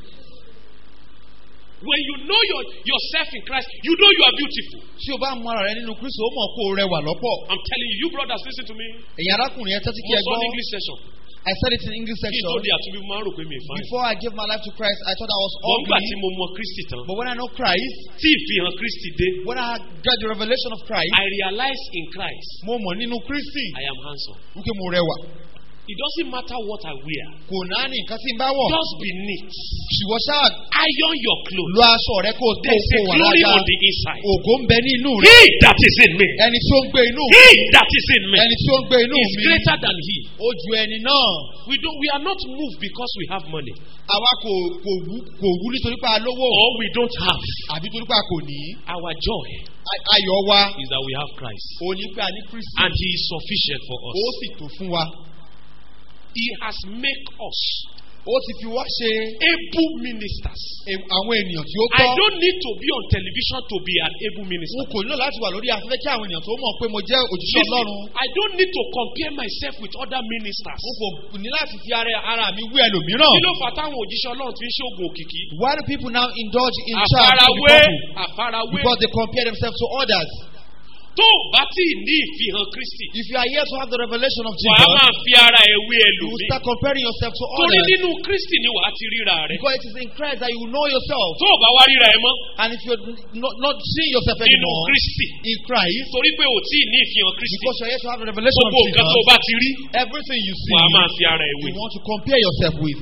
When you know yourself in Christ, you know you are beautiful. Tí o bá mọ ara rẹ nínú Kristi, ó mọ̀ pé o rẹwà lọ́pọ̀. I'm telling you, you brothers, listen to me. Ẹ̀yin arákùnrin yẹn tẹ́tí kí ẹ Mo sọ gbọ́. ní English session. I said it in English Kí n section. tó di àtúbí mo máa ń rò pé mi fine. Before I gave my life to Christ, I thought I was Wọ́n gbà tí ugly. mo mọ Kristi tán. But when I know Christ, Tí ìfihàn Kristi dé. when I got the revelation of Christ, I realize in Christ mo mọ̀ nínú Kristi I am handsome. wípé mo rẹwà. It doesn't matter what I wear. Kò náà ní nǹkan tí ń bá wọ̀. Just be neat. Ṣùgbọ́n ṣáà Iron your clothes. lo aṣọ rẹ kó There's a wà glory dáadáa. on the inside. Ògo ń bẹ ní inú rẹ. He that is in me. Ẹni tí ó ń gbé inú mi. He that is in me Ẹni tí ó ń gbé inú is mi. greater than he. Ó ju ẹni náà. We are not moved because we have money Àwa kò wú nítorí pé a lówó. or we don't have. Àbí torí pé a kò ní. Our joy Ayọ̀ wa is that we have Christ ò ní pé a ní Kristi. and he is sufficient for us. Ó sì tó fún wa. He has made us Ó ti fi wá ṣe able ministers. àwọn ènìyàn tí ó I tọ́. don't need to be on television to be an able minister. N kò nílò láti wà lórí afẹ́fẹ́ kí àwọn ènìyàn tó mọ̀ pé mo jẹ́ òjíṣẹ́ Listen, Ọlọ́run. I don't need to compare myself with other ministers. N kò ní láti fi ara mi wé ẹlòmíràn. Kí ló fà táwọn òjíṣẹ́ Ọlọ́run fi ń ṣoògùn òkìkí? Why do people now indulge in charge of the Àfarawé people? àfarawé. Because they compare themselves to others. Tó o bá tí ì ní ìfihàn Kristi, If you are here to have the revelation of wàá Jesus, máa fi ara ẹ̀ wé you will ẹlòmíì. start comparing yourself to Torí others. nínú Kristi ni wàá ti ríra rẹ̀. Because it is in Christ that you will know yourself. Tó o bá wá ríra ẹ̀ mọ́ And if you're not seeing yourself nínú anymore Kristi, in Christ, torí pé o tí ì ní ìfihàn Kristi, because you're here to have the revelation of gbogbo nǹkan tó o Jesus, bá ti rí, everything you see, wàá máa fi ara ẹ̀ wé. you want to compare yourself with.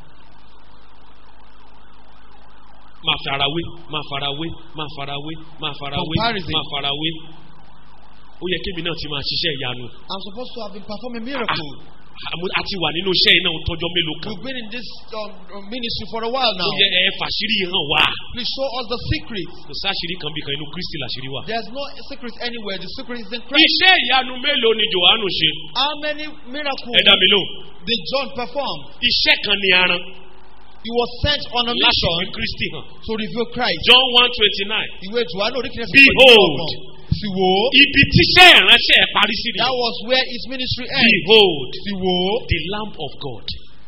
Máa farawé, máa farawé, máa farawé, máa farawé, Comparison. máa farawé. Ó yẹ kémi náà ti máa ṣiṣẹ́ ìyanu. I'm supposed to have been performing miracles. A ti wà nínú iṣẹ́ iná tọjọ́ mélòó kan. We've been in this ministry for a while Ó now. yẹ ẹ fàṣírí hàn wá. Please show us the secret. Kò sáṣírí kan bí kan inú Kristi làṣírí wà. There's no secret anywhere. The secret is in Christ. Iṣẹ́ ìyanu mélòó ni Jòhánù ṣe? How many miracles Ẹ dá mi lóhùn. did John perform? Iṣẹ́ kan ni aran He was sent on a láti mission fi Kristi hàn. to reveal Christ. John 1:29. Ìwé Jòhánù orí kìíní Behold. Sì wò ó. Ibi tíṣẹ́ ìránṣẹ́ ẹ̀ parí sí ni. That was where his ministry ended. Behold, Sì wò ó. the Lamb of God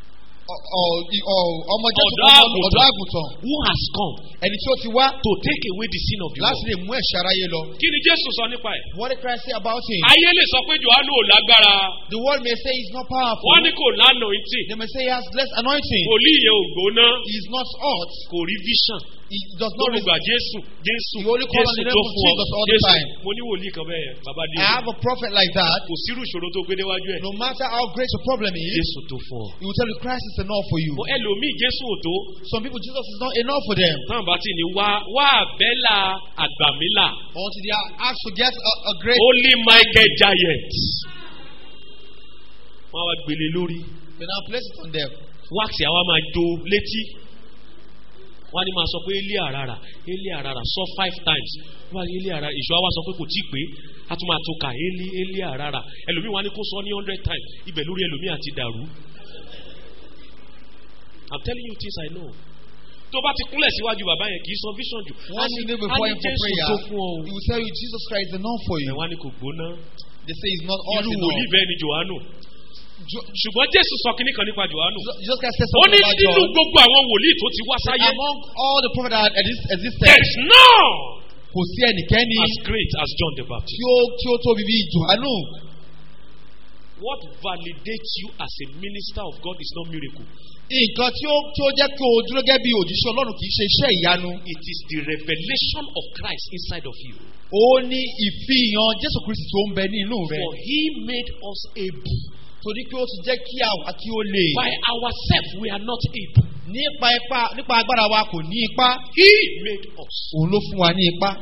Ọmọ Jésù Ọ̀dọ́ ọ̀dọ́ àgùntàn. who has come Ẹni tí ó ti wá to take away the sin of the láti world. lè mú ẹ̀ṣẹ̀ aráyé lọ. Kí ni Jésù sọ nípa ẹ̀? What did Christ say about him? Ayé lè sọ pé Jòhánù ò lágbára. The world may say he's not powerful. Wọ́n ní kò lánà ìtì. They may say he has less anointing. Wòlíì yẹn ò gbóná. He is not hot. Kò rí vision. He does not Lórúkọ Jésù. Jésù. You only call on the name tó of fún ọ. Jesus all the Jésù. time. Mo ní wòlíì kan bẹ́ẹ̀ bàbá dé. I have a prophet like that. Kò sírú ìṣòro tó gbé déwájú ẹ̀. No matter how great your problem is, Jésù tó fún ọ. he will tell you Christ is enough for you. Mo ẹlòmíì Jésù ò tó. Some people, Jesus is not enough for them. Táwọn bá ti ní wá àbẹ́là àgbàmílà. Until they are asked to get a great. Only Michael Giant. Wọ́n wá gbélé lórí. They now place it on them. Wáàsì àwa máa jó létí. Wọ́n á ní máa sọ pé Élí àràrà sọ 5 times. Wọ́n á ní Élí àràrà ìṣọ́ àwa sọ pé kò tíì pé. A tún máa tó ka Élí àràrà. Ẹlòmíì wá ní kó sọ ní 100 times. Ibẹ̀ lórí ẹlòmíì àti dàrú. I'm telling you things I know. Tó bá ti kúnlẹ̀ síwájú bàbá yẹn kì í sọ vision jù. Once you kneel before him for prayer, he will tell you Jesus Christ is enough for you. Ẹ wá ní kò gbóná. They say he's not hot Irú enough. wòlíì bẹ́ẹ̀ ni Jòhánù. Ṣùgbọ́n Jésù sọ kínní kan nípa Jòhánù. Jesus Christ said Ó something ní about nínú John. gbogbo àwọn wòlíì tó ti wá sáyé. Among all the prophets that existed, There is none kò sí ẹnikẹ́ni as great as John the Baptist. tí ó tóbi bíi Jòhánù. What validates you as a minister of God is not miracle. Nǹkan tí ó jẹ́ kí o dúró gẹ́gẹ́ bí òjíṣẹ́ Ọlọ́run kì í ṣe iṣẹ́ ìyanu. It is the revelation of Christ inside of you. Ó ní ìfihàn Jésù Kristi tó ń bẹ ní inú rẹ̀. For he made us able. Torí pé ó ti jẹ́ kí àwa kí ó lè. By ourselves we are not able. Nípa agbára wa kò ní ipá. He made us. Òun ló fún wa ní ipá.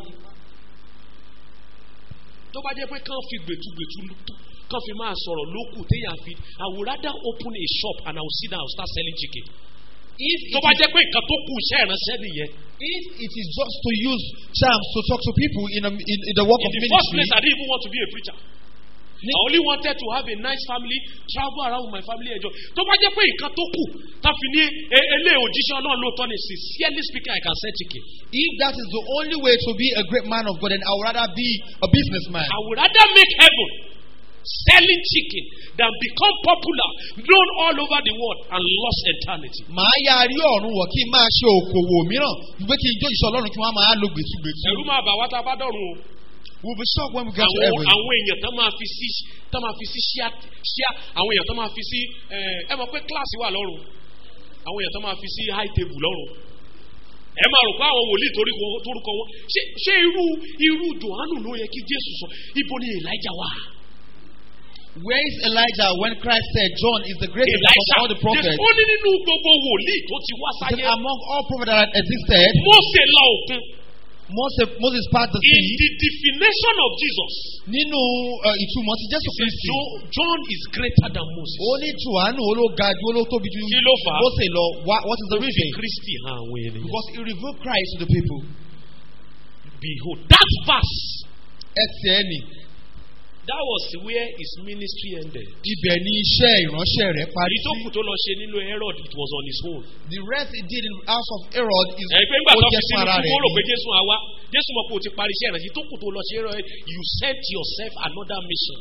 Tó bá jẹ́ pé kán fi gbẹ̀tugbẹ̀tu kán fi máa sọ̀rọ̀ lókù téèyàn fi, I would rather open a shop and I will sit down and start selling chicken. Tó bá jẹ́ pé nǹkan tó kù iṣẹ́ ìránṣẹ́ nìyẹn. If it is just to use charms to talk to people in the work of ministry. In the first place, I didn't even want to be a preacher. I only wanted to have a nice family, travel around with my family, enjoy. Tó bá jẹ́ pé nǹkan tó kù tá fi ní ilé òjíṣẹ́ Ọlọ́run lóòótọ́ ni, sincerely speaking, I can sell chicken. If that is the only way to be a great man of God, then I would rather be a businessman. I would rather make heaven selling chicken than become popular, known all over the world and lost eternity. Màá yá rí ọ̀run wọ̀ kí n máa ṣe òkòwò mìíràn wípé kí n jó ìṣọ́ Ọlọ́run kí wọ́n máa lo gbèsùgbèsù. Ẹ̀rù máa bà wá tá a bá dọ̀run o. We'll be shocked when we get to heaven. Àwọn èèyàn tó máa fi sí ṣíà àwọn èèyàn tó máa fi sí ẹ mọ̀ pé kíláàsì wà lọ́run. Àwọn èèyàn tó máa fi sí high table lọ́run. Ẹ máa rò pé àwọn wòlíì torúkọ wọn. Ṣé irú Jòhánù ló yẹ kí Jésù sọ? Ibo ni Elijah wà? Where is Elijah when Christ said John is the greatest of all the prophets? Ó ní nínú gbogbo wòlíì tó ti wá sáyé. Among all prophets that existed, Mósè la òkun. Moses part the sea. In the definition of Jesus, nínú ìtumọ̀ ti Jésù Kristi, John is greater than Moses. Ó ní Jòhánù ológa ju olótóbi ju Mósè lọ. What is the reason? Kristi hàn àwọn ènìyàn. Because he revealed Christ to the people. Behold, that verse. Ẹsẹ̀ ni. That was where his ministry ended. Ibẹ̀ ni iṣẹ́ ìránṣẹ́ rẹ̀ parí sí. Ìtókù tó lọ ṣe nínú Herod, it was on his own. The rest he did in the house of Herod is ó jẹ́ fún ara rẹ̀. Ó rò pé Jésù àwa. Jésù mọ̀ pé o ti parí iṣẹ́ ìránṣẹ́. Ìtókù tó lọ ṣe Herod, you sent yourself another mission.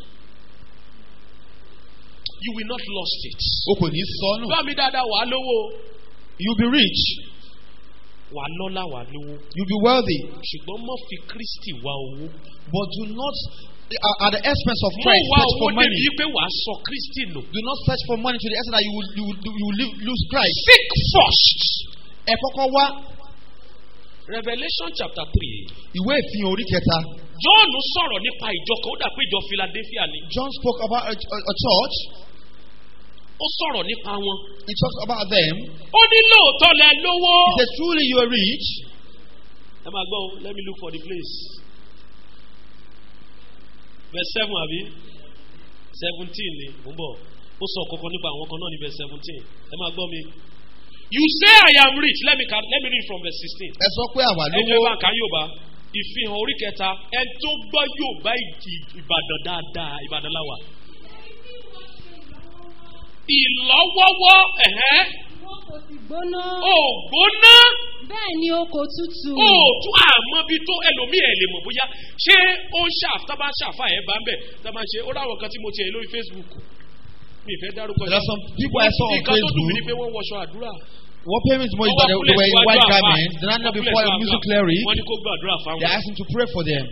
You will not lost it. O kò ní sọnù. Bá mi dáadáa wà á lówó. You be rich. Wà á lọ́lá wà á lówó. You be wealthy. Ṣùgbọ́n má fi Kristi wá owó. But do not at the expense of Christ search for money. Do not search for money to the extent that you will lose Christ. Seek first. Ẹ kọ́kọ́ wá. Revelation chapter 3. Ìwé ìfihàn orí kẹta. John sọ̀rọ̀ nípa ìjọ kan, ó dà pé ìjọ Philadelphia ni. John spoke about a church. Ó sọ̀rọ̀ nípa wọn. He talks about them. Ó ní lóòótọ́ lẹ lówó. He said truly you are rich. Ẹ máa gbọ́, let me look for the place. Verse 7 àbí 17 ni mo ń bọ̀. Ó sọ kọ́kọ́ nípa àwọn kan náà ní verse 17. Ẹ máa gbọ́ mi. You say I am rich. Let me read from verse 16. Ẹ sọ pé àwa lówó. Ẹ jẹ́ bá ń ka Yorùbá. Ìfihàn orí kẹta. Ẹ tó gbọ́ Yorùbá Ìbàdàn dáadáa. Ìbàdàn láwà. Ìlọ́wọ́wọ́. Wọ́n kò sì gbóná. Ó gbóná. Bẹ́ẹ̀ ni o kò tutù. Ó tún àmọ́ bí tó ẹlòmíì ẹ̀ lè mọ̀ bóyá ṣé ó ń tábà ṣàfà ẹ̀ bá ń bẹ̀ tábà ń ṣe ó láwọn kan tí mo tiẹ̀ lórí Facebook. Mi ìfẹ́ dárúkọ There are some people I saw on Facebook. Ìkan tó dùn mí ni pé wọ́n wọṣọ àdúrà. What payments more is that they were in white garments. They not before a music cleric. Wọ́n ní kó gbàdúrà fáwọn. They asked him to pray for them.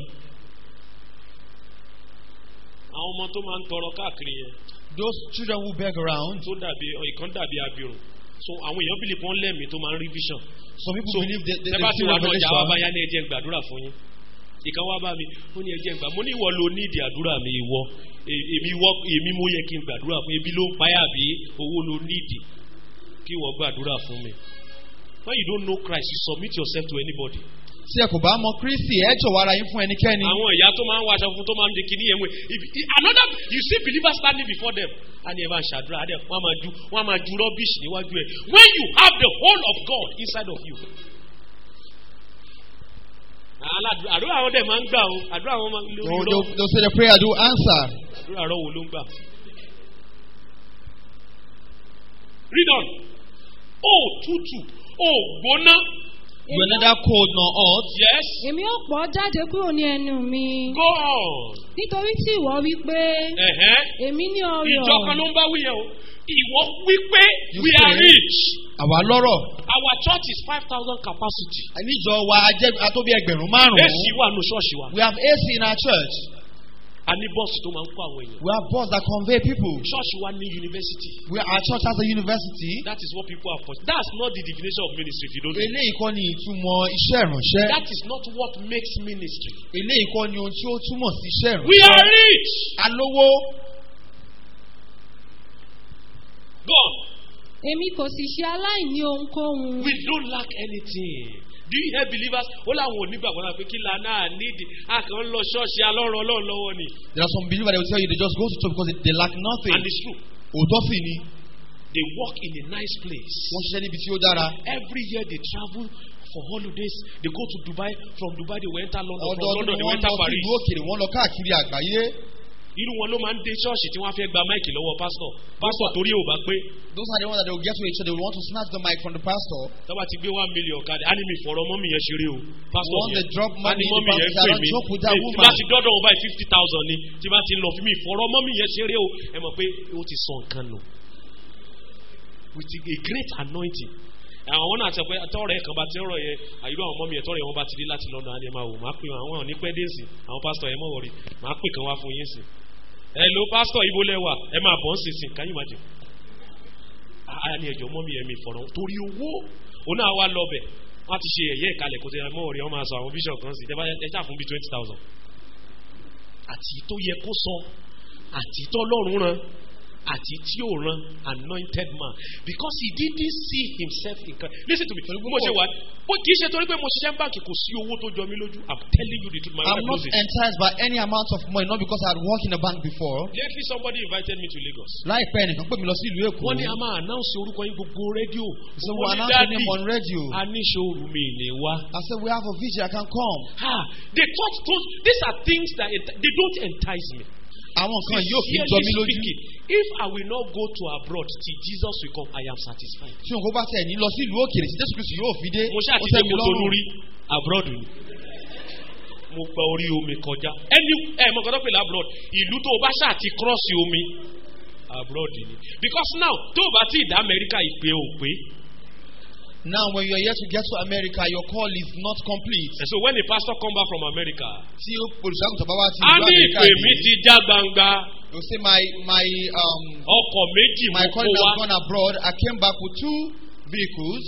Àwọn ọmọ tó máa ń tọrọ káàkiri yẹn. Those children who beg around. Tó dàbí ìkan dàbí abirùn. So àwọn èèyàn bìlì pọ́n lẹ́mìí tó máa ń rí vision. Some people believe they see revelation. revelation. Wá bá yá ní ẹjẹ gbàdúrà fún yín. Ìkan wá bá mi ó ní ẹjẹ gbà mo ní ìwọ ló ní ìdí àdúrà mi ìwọ èmi mo yẹ kí n gbàdúrà fún ebi ló ń payà bí owó ló ní ìdí kí ìwọ gbàdúrà fún mi. When you don't know Christ, you submit yourself to anybody. Tí ẹ kò bá mọ Kristi ẹ jọ̀wọ́ ara yín fún ẹnikẹ́ni. Àwọn ìyá tó máa ń wọ aṣọ fún tó máa ń di kíní yẹn wẹ̀ another you see believers standing before them and ẹ bá ń ṣàdúrà adé wọ́n máa ju rubbish níwájú ẹ when you have the whole of God inside of you. Àdúrà àwọn dẹ̀ máa ń gbà o àdúrà àwọn máa ń lò. They'll say the prayer do answer. Àdúrà àrọ̀ wo ló ń gbà. Read on. Oh tútù oh gbóná. You are neither cold nor hot. Yes. Èmi ó pọ̀ jáde kúrò ní ẹnu mi. Go on. Nítorí tí ìwọ wí pé. Èmi ní ọrọ̀. Ìjọ kan ló ń bá wí yẹn o. Ìwọ wí pé we are rich. Àwa lọ́rọ̀. Our church is 5,000 capacity. Níjọ wa atóbi 5,000. AC wà nù ṣọ́ọ̀ṣì wa. We have AC in our church. A ní bọ́ọ̀sì tó máa ń kó àwọn èèyàn. We have buses that convey people. Ṣọ́ọ̀ṣì wa ní university. Our church has a university. That is what people are for. That's not the definition of ministry if you don't know. Eléyìí kọ́ ni ìtumọ̀ iṣẹ́ ìránṣẹ́. That is not what makes ministry. Eléyìí kọ́ ni ohun tí ó túmọ̀ sí iṣẹ́ ìránṣẹ́. We are rich. Alówó. God. Èmi kò sì ṣe aláìní ohunkóhun. We don't lack anything. Do you hear believers? Ó láwọn onígbàgbọ́ náà pé kí la náà nídìí. A kàn ń lọ ṣọ́ọ̀ṣì alọ́run Ọlọ́run lọ́wọ́ ni. There are some believers that will tell you they just go to church because they lack nothing. And it's true. Òótọ́ sì ni. They work in a nice place. Wọ́n ṣiṣẹ́ níbi tí ó dára. Every year they travel for holidays. They go to Dubai. From Dubai they will enter London. From Ọdọọdún London they will wọ́n enter lọ sí Paris. ìlú òkèèrè, wọ́n lọ káàkiri àgbáyé. Irú wọn ló máa ń dé ṣọ́ọ̀ṣì tí wọ́n fẹ́ gba máìkì lọ́wọ́ pásítọ̀. Pásítọ̀ torí ò bá pé. Those are the ones that they will get to each other. They will want to snatch the mic from the pastor. Tọ́ba ti gbé 1 million kalẹ̀, á ní mi fọ̀rọ̀ mọ́mì yẹn ṣeré o. Pásítọ̀ Once they drop money, ní mọ́mì yẹn the pastor pè don't mí. joke with that Tí woman. bá ti dọ́dọ̀ wọn báyìí 50,000 ni. Tí bá ti lọ fún mi ìfọ̀rọ̀ mọ́mì yẹn ṣeré o. Ẹ mọ̀ pé ó ti sọ nǹkan nù. With a great anointing. Àwọn náà sọ pé tọ́rọ̀ ẹ̀ kan bá ti rọ̀ yẹn, àyùrọ̀ àwọn mọ́mì yẹn tọ́rọ̀ yẹn wọ́n bá ti dé láti London á ní ẹ máa wò. Màá pè àwọn ní pẹ́ dé sí. Àwọn pásítọ̀ yẹn mọ̀ wọ̀rí. Màá pè kan wá fún yín sí. Hello pastor ibo lẹ́wà ẹ máa bọ̀ ń sísìn can you imagine? Àyà ni ẹ̀jọ̀ mọ́mí ẹ̀mí ìfọ̀rọ̀ torí owó òun náà wá lọ́bẹ̀ wọ́n ti ṣe ẹ̀yẹ ìkalẹ̀ kó tẹ ẹ mọ́ ọ̀rẹ́ wọn máa sọ àwọn bishop kan sí ẹ ṣáà fún bí 20,000. Àti tó yẹ kó sọ àti tó lọ́rùn rán àti tí ò rán anointed man because he didn't see himself in Christ. Listen to me mo ṣe wá bó kì í ṣe torí pé mo ṣiṣẹ́ ń báǹkì kò sí owó tó jọ mí lójú. I'm telling you the truth. I'm not enticed by any amount of money, not because I had worked in a bank before. Lately somebody invited me to Lagos. Láìpẹ́ ẹnìkan pè mí lọ sí ìlú Èkó. Wọ́n ní a máa announce orúkọ yín gbogbo rédíò. So we announce your name on radio. A ní ṣòro mi ní wá. I said we have a vision, I can come. They thought these are things that they don't entice me. Àwọn kan yóò fi jọ mí lójú. If I will not go to abroad till Jesus will come, I am satisfied. Tí òun kò bá tẹ̀ ní lọ sí ìlú òkèèrè tí Jésù Kristu yóò fi dé. Mo ṣáà ti dé Kòtònú rí abroad ni. Mo gba orí omi kọjá. Mo kọ́ tó pè abroad. Ìlú tó o bá ṣáà ti cross omi abroad ni. Because now tó o bá ti dá Amẹ́ríkà ìpè ò pé. Now when you are yet to get to America, your call is not complete. And so when a pastor come back from America, tí olùṣàgùntàn bá wá ti ìlú Amẹ́ríkà yìí, a ní ìpè mi ti já gbangba. You say my ọkọ̀ méjì mo kó wá. My calling has gone abroad. I came back with 2 vehicles.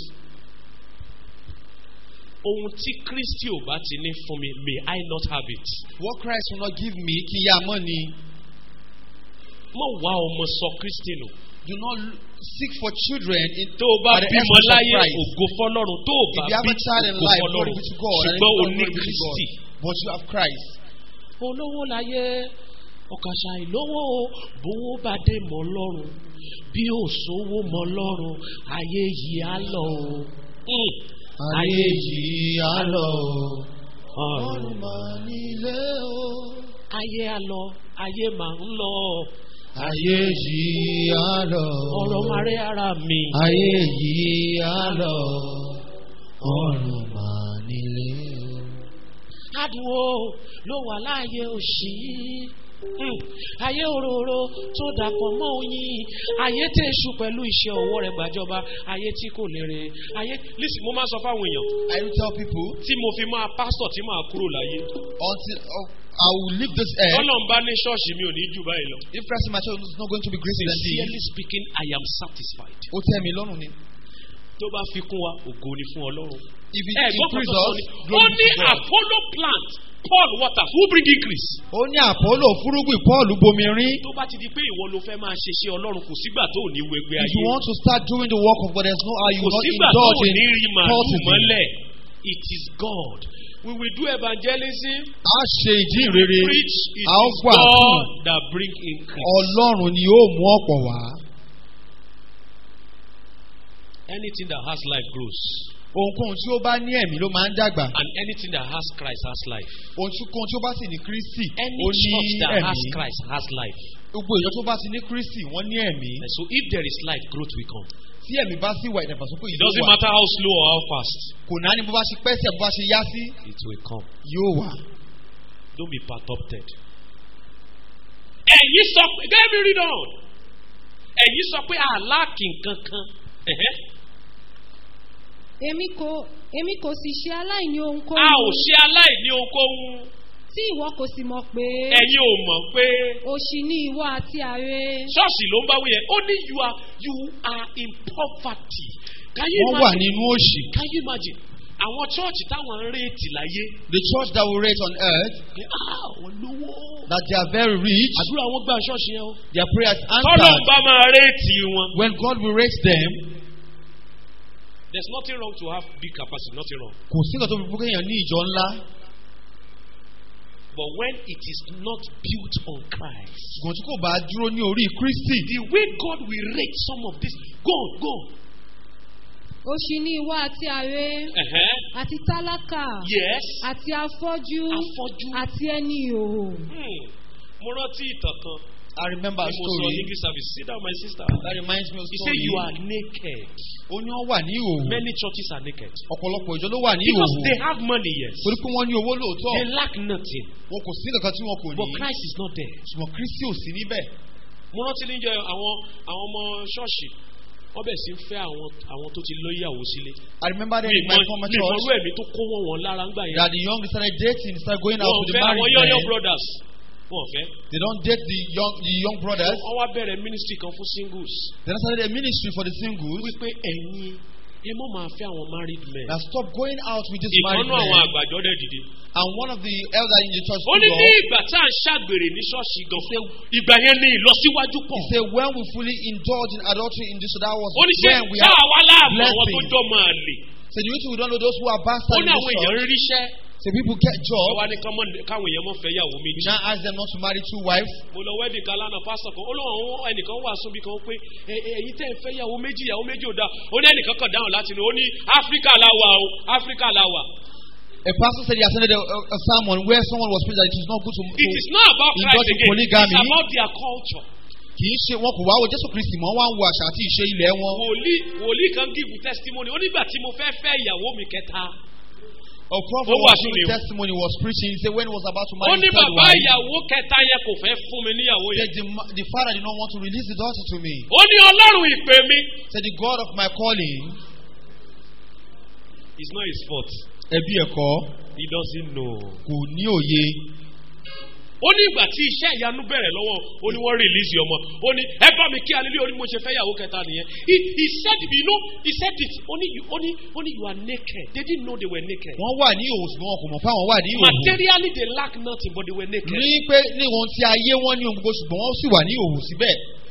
Ohun tí Kristi ò bá ti ní fún mi, may I not have it. What Christ will not give me, kí yá mọ́ ni. Mo wá ọmọ sọ Kristi nù. Do not seek for children in tó o bá bímọ láyé ògo fọ́lọ́run tó o bá bí ògo fọ́lọ́run ṣùgbọ́n o ní Kristi. But you have Christ. Olówó láyé ọ̀kàṣà ìlówó bówó bá dé mọ́ lọ́rùn bí ò sówó mọ́ lọ́rùn ayé yìí á lọ o. Ayé yìí á lọ o. Ọ̀run máa nílé o. Ayé á lọ ayé máa ń lọ. Ayé yìí á lọ. Ọ̀rọ̀ máa rí ara mi. Ayé yìí á lọ. Ọ̀run máa nílé o. Adùnwó ló wà láàyè òṣì. Ayé òróró tó dàpọ̀ mọ́ oyin. Ayé tẹ̀ èṣù pẹ̀lú iṣẹ́ ọwọ́ rẹ̀ gbàjọba. Ayé tí kò lérè. Ayé listen mo máa sọ fáwọn èèyàn. I will tell people. Tí mo fi máa pásítọ̀ tí máa kúrò láyé. Until I will leave this earth. Ọlọ́run bá ní ṣọ́ọ̀ṣì mi ò ní jù báyìí lọ. If Christ in my church is not going to be greater than this. Sincerely speaking, I am satisfied. Ó tẹ́ mi lọ́rùn ni. Tó bá fi kún wa, ògo ni fún Ọlọ́run. If it increase us, only Apollo plant, Paul waters, who bring increase. Ó ní Apollo fúrúgbìn Paul bomirin. Tó bá ti di pé ìwọ ló fẹ́ máa ṣe iṣẹ́ Ọlọ́run kò sígbà tó ò ní wo ẹgbẹ́ ayé. If you want to start doing the work of God, there is no how you not indulge in cultism. It is God. We will do evangelism. A ṣe ìjíhìnrere. Preach. It is God that bring increase. Ọlọ́run ni yóò mú ọ̀pọ̀ wá. Anything that has life grows. Ohunkóhun tí ó bá ní ẹ̀mí ló máa ń dàgbà. And anything that has Christ has life. Ohunkóhun tí ó bá sì ní Kristi ó ní ẹ̀mí. Any church that has Christ has life. Gbogbo ìjọ tó bá ti ní Kristi wọ́n ní ẹ̀mí. And so if there is life, growth will come. Tí ẹ̀mí bá sì wà ìdàgbàsókè yìí. It doesn't matter how slow or how fast. Kò náà ni bó bá ṣe pẹ́ sí ẹ̀ bó bá ṣe yá sí. It will come. Yóò wà. Don't be perturbed. Ẹ̀yin sọ pé get me read on. Ẹ̀yin sọ pé àlákì nǹkankan. Èmi kò sì ṣe aláìní ohunkóhun. A ò ṣe aláìní ohunkóhun. Tí ìwọ kò sì mọ̀ pé. Ẹ̀yin ò mọ̀ pé. Òṣì ni ìwọ àti àre. Ṣọ́ọ̀ṣì ló ń bá wí yẹn. Ó ní you are in poverty. Can you imagine? Wọ́n wà nínú òṣì. Can you imagine? àwọn chọ́ọ̀chì táwọn ń rétí láyé. The church that we rate on earth. Àwọn lówó. That they are very rich. Àdúrà wọn gbà ṣọ́ọ̀ṣì yẹn o. Their prayers Tọ́lọ̀ answered. bá máa rétí wọn. When God will rate them. There's nothing wrong to have big capacity, nothing wrong. Kò sí nǹkan tó fi fún kéèyàn ní ìjọ ńlá. But when it is not built on Christ. Ṣùgbọ́n tí kò bá dúró ní orí Kristi. The way God will rate some of this. Go. Òṣì ni ìwọ àti àrè. Àti tálákà. Yes. Àti afọ́jú. Àti ẹni ìhòòhò. Mo rántí ìtàn kan. I remember a story. Mo sọ English service. Sit down, my sister. That reminds me of a story. He said you are naked. Ó ní wọ́n wà ní ìhòòhò. Many churches are naked. Ọ̀pọ̀lọpọ̀ ìjọ ló wà ní ìhòòhò. Because they have money, yes. Torí pé wọ́n ní owó lóòótọ́. They lack nothing. Wọn kò sí kankan tí wọn kò ní. But Christ is not there. Ṣùgbọ́n Kristi ò sí níbẹ̀. Mo rántí níjọ àwọn ọmọ ṣọ́ọ̀ṣì. Wọ́n bẹ̀ sí ń fẹ́ àwọn tó ti lóyàwó sílé. I remember that in my former church. Ìmọ̀lú ẹ̀mí tó kó wọn lára ń gbà yẹn. That the young started dating, started going out with the married men. Wọ́n fẹ́ àwọn young brothers. Wọ́n fẹ́. They don't date the young brothers. Wọ́n wá bẹ̀rẹ̀ ministry kan fún singles. They started a ministry for the singles. Wípé ẹ̀yin ẹ mọ̀ máa fẹ́ àwọn married men. Now stop going out with this married men. Ìkànnú àwọn àgbàjọ dẹ̀ dìde. And one of the elders in the church. Ó ní ní ìgbà tá à ń ṣàgbèrè ní ṣọ́ọ̀ṣì gan. Ìgbà yẹn ni ìlọsíwájú pọ̀. He said when we fully indulge in adultery in this, so that was when we have blessing. So the reason we don't know those who are bastards in the church. So people get jobs. You now ask them not to marry two wives. Mo lọ wedding kan lánàá pásítọ̀ kan. Ó lóun ẹnìkan wà sún bí kan pé ẹ̀yin tẹ́ ń fẹ́ yàwó méjì ò dáa. Ó ní ẹnìkan kan dáhùn láti ní. Ó ní Áfíríkà la wà o, Áfíríkà la wà. A pastor said he attended a sermon where someone was preaching that it is not good to it is not about Christ again. Polygamy. It's about their culture. Kì í ṣe wọn kò wá wo Jésù Kristi mọ́ wá ń wo àṣà àti ìṣe ilẹ̀ wọn. Wòlíì kan give testimony. Ó nígbà tí mo fẹ́ ìyàwó mi kẹta. A prophet was giving testimony, was preaching. He said when he was about to marry his third wife, the father did not want to release the daughter to me. Said the God of my calling. It's not his fault. He doesn't know. Kò ní òye. Ó ní ìgbà tí iṣẹ́ ìyanu bẹ̀rẹ̀ lọ́wọ́ ó ní wọ́n release ọmọ ó ní ẹ bá mi kí alẹ́ orí mo ṣe fẹ́ yàwó kẹta nìyẹn he said it ó ní you are naked they didn't know they were naked. Wọ́n wà ní ìhòòhò ṣùgbọ́n wọn kò mọ̀ fáwọn wà ní ìhòòhò. Materially they lack nothing but they were naked. Ní pé ní ohun tí ayé wọn ní ohun gbogbo ṣùgbọ́n wọ́n sì wà ní ìhòòhò síbẹ̀.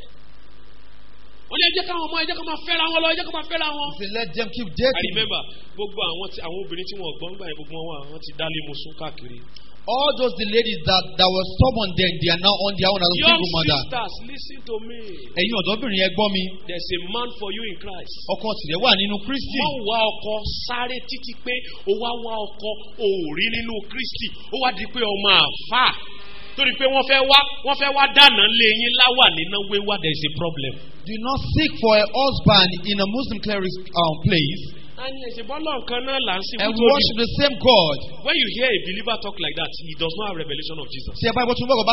Ó ní ẹ jẹ́ káwọn ọmọ ẹ jẹ́ kó máa fẹ́ra wọn lọ ẹ jẹ́ kó máa fẹ́ra wọn. He said let them keep dating. I remember gbogbo àwọn obìnrin tí wọn gbọ́n gbà yẹn gbogbo wọn ti dálé mu sún káàkiri. All those the ladies that were stubborn then they are now on their own as a single mother. Young sisters listen to me. Ẹ̀yin ọ̀dọ́bìnrin yẹn gbọ́ mi. There's a man for you in Christ. Ọkọ tìrẹ wà nínú Kristi. Wọ́n wá ọkọ sáré títí pé ó wá ọkọ òòrí nínú Kristi ó wá di pé ọmọ àfà torí pé wọ́n fẹ́ wá dáná lé yín láwà nínú wéwá there is a problem. Do not seek for a husband in a Muslim cleric place. And we worship the same God. When you hear a believer talk like that, he does not have revelation of Jesus. We worship the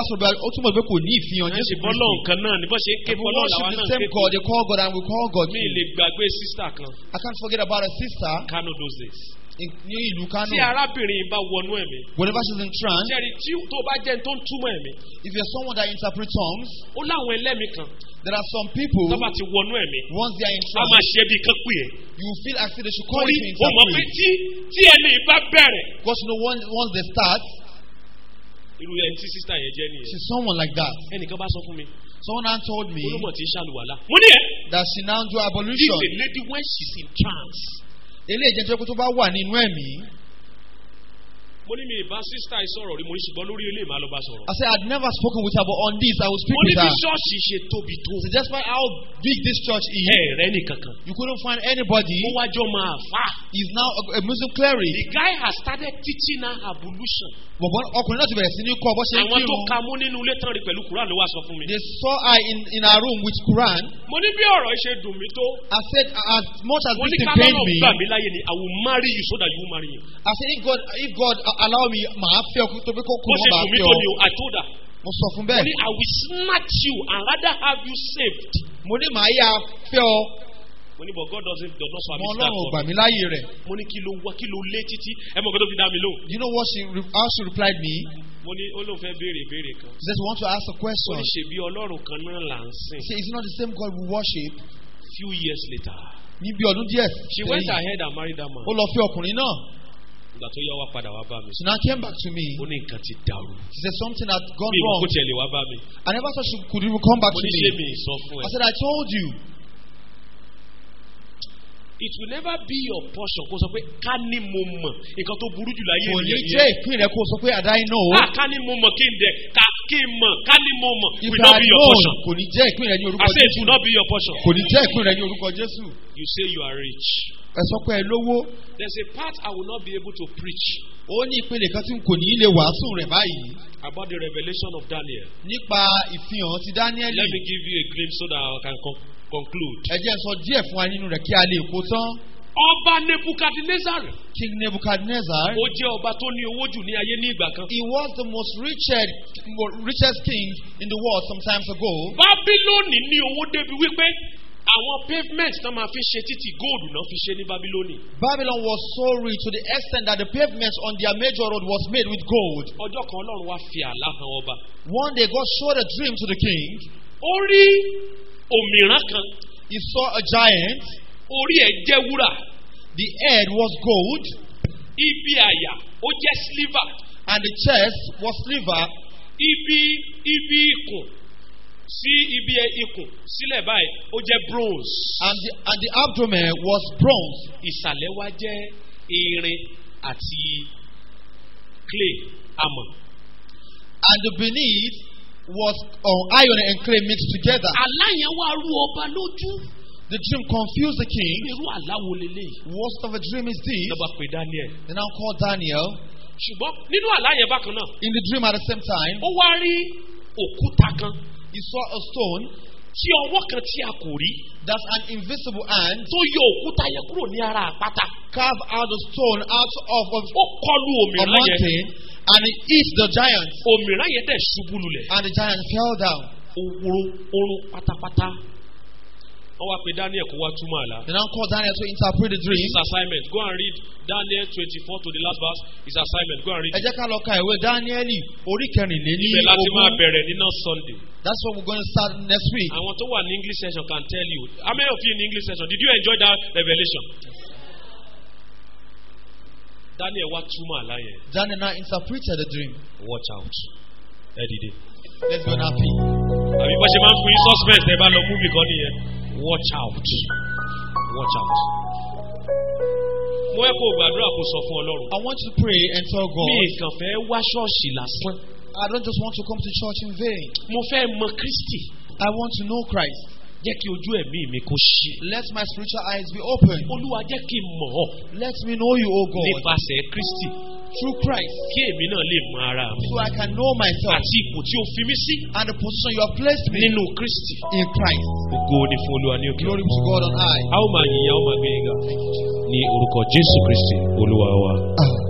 same God. They call God and we call God. I can't forget about a sister. Kano those days. Ní ìlú Kano. Tí arábìnrin bá wọnú ẹ̀mí. Whenever she's in trance. Ṣé tí tó bá jẹ́ tó ń túmọ̀ ẹ̀mí. If you're someone that interprets tongues. Ó láwọn ẹlẹ́mìí kan. There are some people. Tó bá ti wọnú ẹ̀mí. Once they are in trance. A máa ṣe bí kan pè é. You feel as if they should call you to interpret. Ó mọ̀ pé tí ẹni bá bẹ̀rẹ̀. Because you know once they start. Irú ẹni tí sísá yẹn jẹ́ nìyẹn. She's someone like that. Ẹnìkan bá sọ fún mi. Someone now told me. Olúmọ̀ tí ń ṣàlùwàlá. Mo ní ẹ̀. That she now do ablution. This is a lady when she's in trance. Eléyìí jẹ́ tó bá wà nínú ẹ̀mí. Mo ní mi ìbá sísá ìsọ̀rọ̀ rí mo ní ṣùgbọ́n lórí ilé ìmọ̀ àlọ́bá sọ̀rọ̀. I said I'd never spoken with her but on this I will speak with her. Mo ní bí ṣọ́ọ̀ṣì ṣe tóbi tó. So just by how big this church is. Ẹ̀rẹ́ nìkankan. You couldn't find anybody. Ó wájọ́ máa fà. He's now a Muslim cleric. The guy has started teaching her ablution. Bọ̀bọ̀n ọkùnrin náà ti bẹ̀rẹ̀ sí ní kọ́ bó ṣe ń kírun. Àwọn tó ka mú nínú ilé tán rí pẹ̀lú Quran ló wá sọ fún mi. They saw her in her room with Quran. Mo ní bí ọ̀rọ̀ ṣe dùn mí tó. I said as much as this thing pained me. Mo ní ká lọ́nà gbà mí láyé ni I will marry you so that you will marry him. I said if God allow me màá fẹ́ ọ tó bí kò kúrò mọ́ màá fẹ́ ọ. Mo ṣe dùn mí tó ni o I told her. Mo sọ fún bẹ́ẹ̀. Mo ní I will snatch you and rather have you saved. Mo ní màá yà fẹ́ ọ. Mo ní but God does not permit that. Mo Ọlọ́run gbà mí láyé rẹ̀. Mo ní kí ló lé títí ẹ mọ̀ kó tó fi dá mi lóhùn. You know what how she replied me? Mo ní ó lóun fẹ́ béèrè kan. She says we want to ask a question. Ó ní ṣebí Ọlọ́run kan náà là ń sìn. Say is it not the same God we worship? Few years later. Níbi ọdún díẹ̀. She went ahead and married that man. Ó lọ fẹ́ ọkùnrin náà. Ìgbà tó yá wá padà wá bá mi. She now came back to me. Ó ní nǹkan ti dàrú. She said something had gone wrong. Mi ò kó tiẹ̀ lè wá bá mi. I never thought she could even come back to me. Mo ní ṣé mi sọ fún ẹ. I said I told you. It will never be your portion. Kó sọ pé ká ní mo mọ̀ nǹkan tó burú jù láyé mi. Kò ní jẹ́ ìpín rẹ̀ kó sọ pé àdá iná o. Ká ní mo mọ̀ kí n dẹ̀ kí n mọ̀ ká ní mo mọ̀ will not be your portion. Kò ní jẹ́ ìpín rẹ̀ ní orúkọ Jésù. I say it will not be your portion. Kò ní jẹ́ ìpín rẹ̀ ní orúkọ Jésù. You say you are rich. Ẹ sọ pé ẹ lówó. There's a part I will not be able to preach. Ó ní ìpele kan tí n kò ní lè wàásù rẹ̀ báyìí. About the revelation of Daniel. Nípa ìfihàn ti Daniel. Let me give you a glimpse so that I can conclude. Ẹ jẹ́ sọ díẹ̀ fún wa nínú rẹ̀ kí a lè kó tán. Ọba Nebuchadnezzar. King Nebuchadnezzar. Ó jẹ́ ọba tó ní owó jù ní ayé ní ìgbà kan. He was the most richest king in the world some time ago. Bábílónì ní owó débi wípé àwọn pavement náà máa fi ṣe títì góòlù náà fi ṣe ní Bábílónì. Babylon was so rich to the extent that the pavement on their major road was made with gold. Ọjọ́ kan Ọlọ́run wá fi àlá hàn ọba. One day God showed a dream to the king. Ó rí òmìrán kan. He saw a giant. Orí ẹ̀ jẹ́ wúrà. The head was gold. Ibi àyà ó jẹ́ silver. And the chest was silver. Ibi ikùn sí ibi ikùn sílẹ̀ báyìí ó jẹ́ bronze. And the abdomen was bronze. Ìsàlẹ̀ wá jẹ́ irin àti clay amọ̀. And the beneath was iron and clay mixed together. Àlá yẹn wá rú ọba lójú. The dream confused the king. Irú àlá wo leléyìí? What of a dream is this? Lọ́ba pè Daniel. They now called Daniel. Ṣùgbọ́n nínú àlá yẹn bákan náà. In the dream at the same time. Ó wá rí òkúta kan. He saw a stone. Tí ọwọ́ kan tí a kò rí. That's an invisible hand. Tó yọ òkúta yẹn kúrò ní ara àpáta. Carve out the stone out of ó kọlu òmìrán yẹn. A mountain and it eats the giant. Òmìrán yẹn dẹ̀ ṣubú lulẹ̀. And the giant fell down. Orun pátápátá. Wọ́n wá pe Daniel kó wá túmọ̀ àlá. They now call Daniel to interpret the dream. His assignment. Go and read Daniel 24 to the last verse. His assignment. Go and read. Ẹ jẹ́ ká lọ ka ìwé Daniel orí kẹrìnlélí ogún. Ibẹ̀ láti máa bẹ̀rẹ̀ ní next Sunday. That's what we're going to start next week. Àwọn tó wà ní English session can tell you. How many of you in English session did you enjoy that revelation? Daniel wá túmọ̀ àlá yẹn. Daniel now interpreted the dream. Watch out. Ẹ dìde. Let's go now, please. Àbí bá ṣe máa ń fún yín suspense ẹ bá lọ múmi kan nìyẹn. Watch out. Watch out. Mo ẹ kó gbàdúrà kó sọ fún Ọlọ́run. I want to pray and tell God. Mi kàn fẹ́ wá ṣọ́ọ̀ṣì lásán. I don't just want to come to church in vain. Mo fẹ́ mọ Kristi. I want to know Christ. Jẹ́ kí ojú ẹ̀mí mi kó ṣí. Let my spiritual eyes be open. Olúwa jẹ́ kí n mọ̀ ọ́. Let me know you, O God. Nípasẹ̀ Kristi. Through Christ. Kí èmi náà lè mọ ara mi. So I can know myself. Àti ipò tí o fi mí sí. And the position you have placed me. Nínú Kristi. In Christ. Ògo ni fún Olúwa ní òkè. Glory to God on high. A ó máa yìn, a ó máa gbé yín ga. Ní orúkọ Jésù Kristi, Olúwa wa.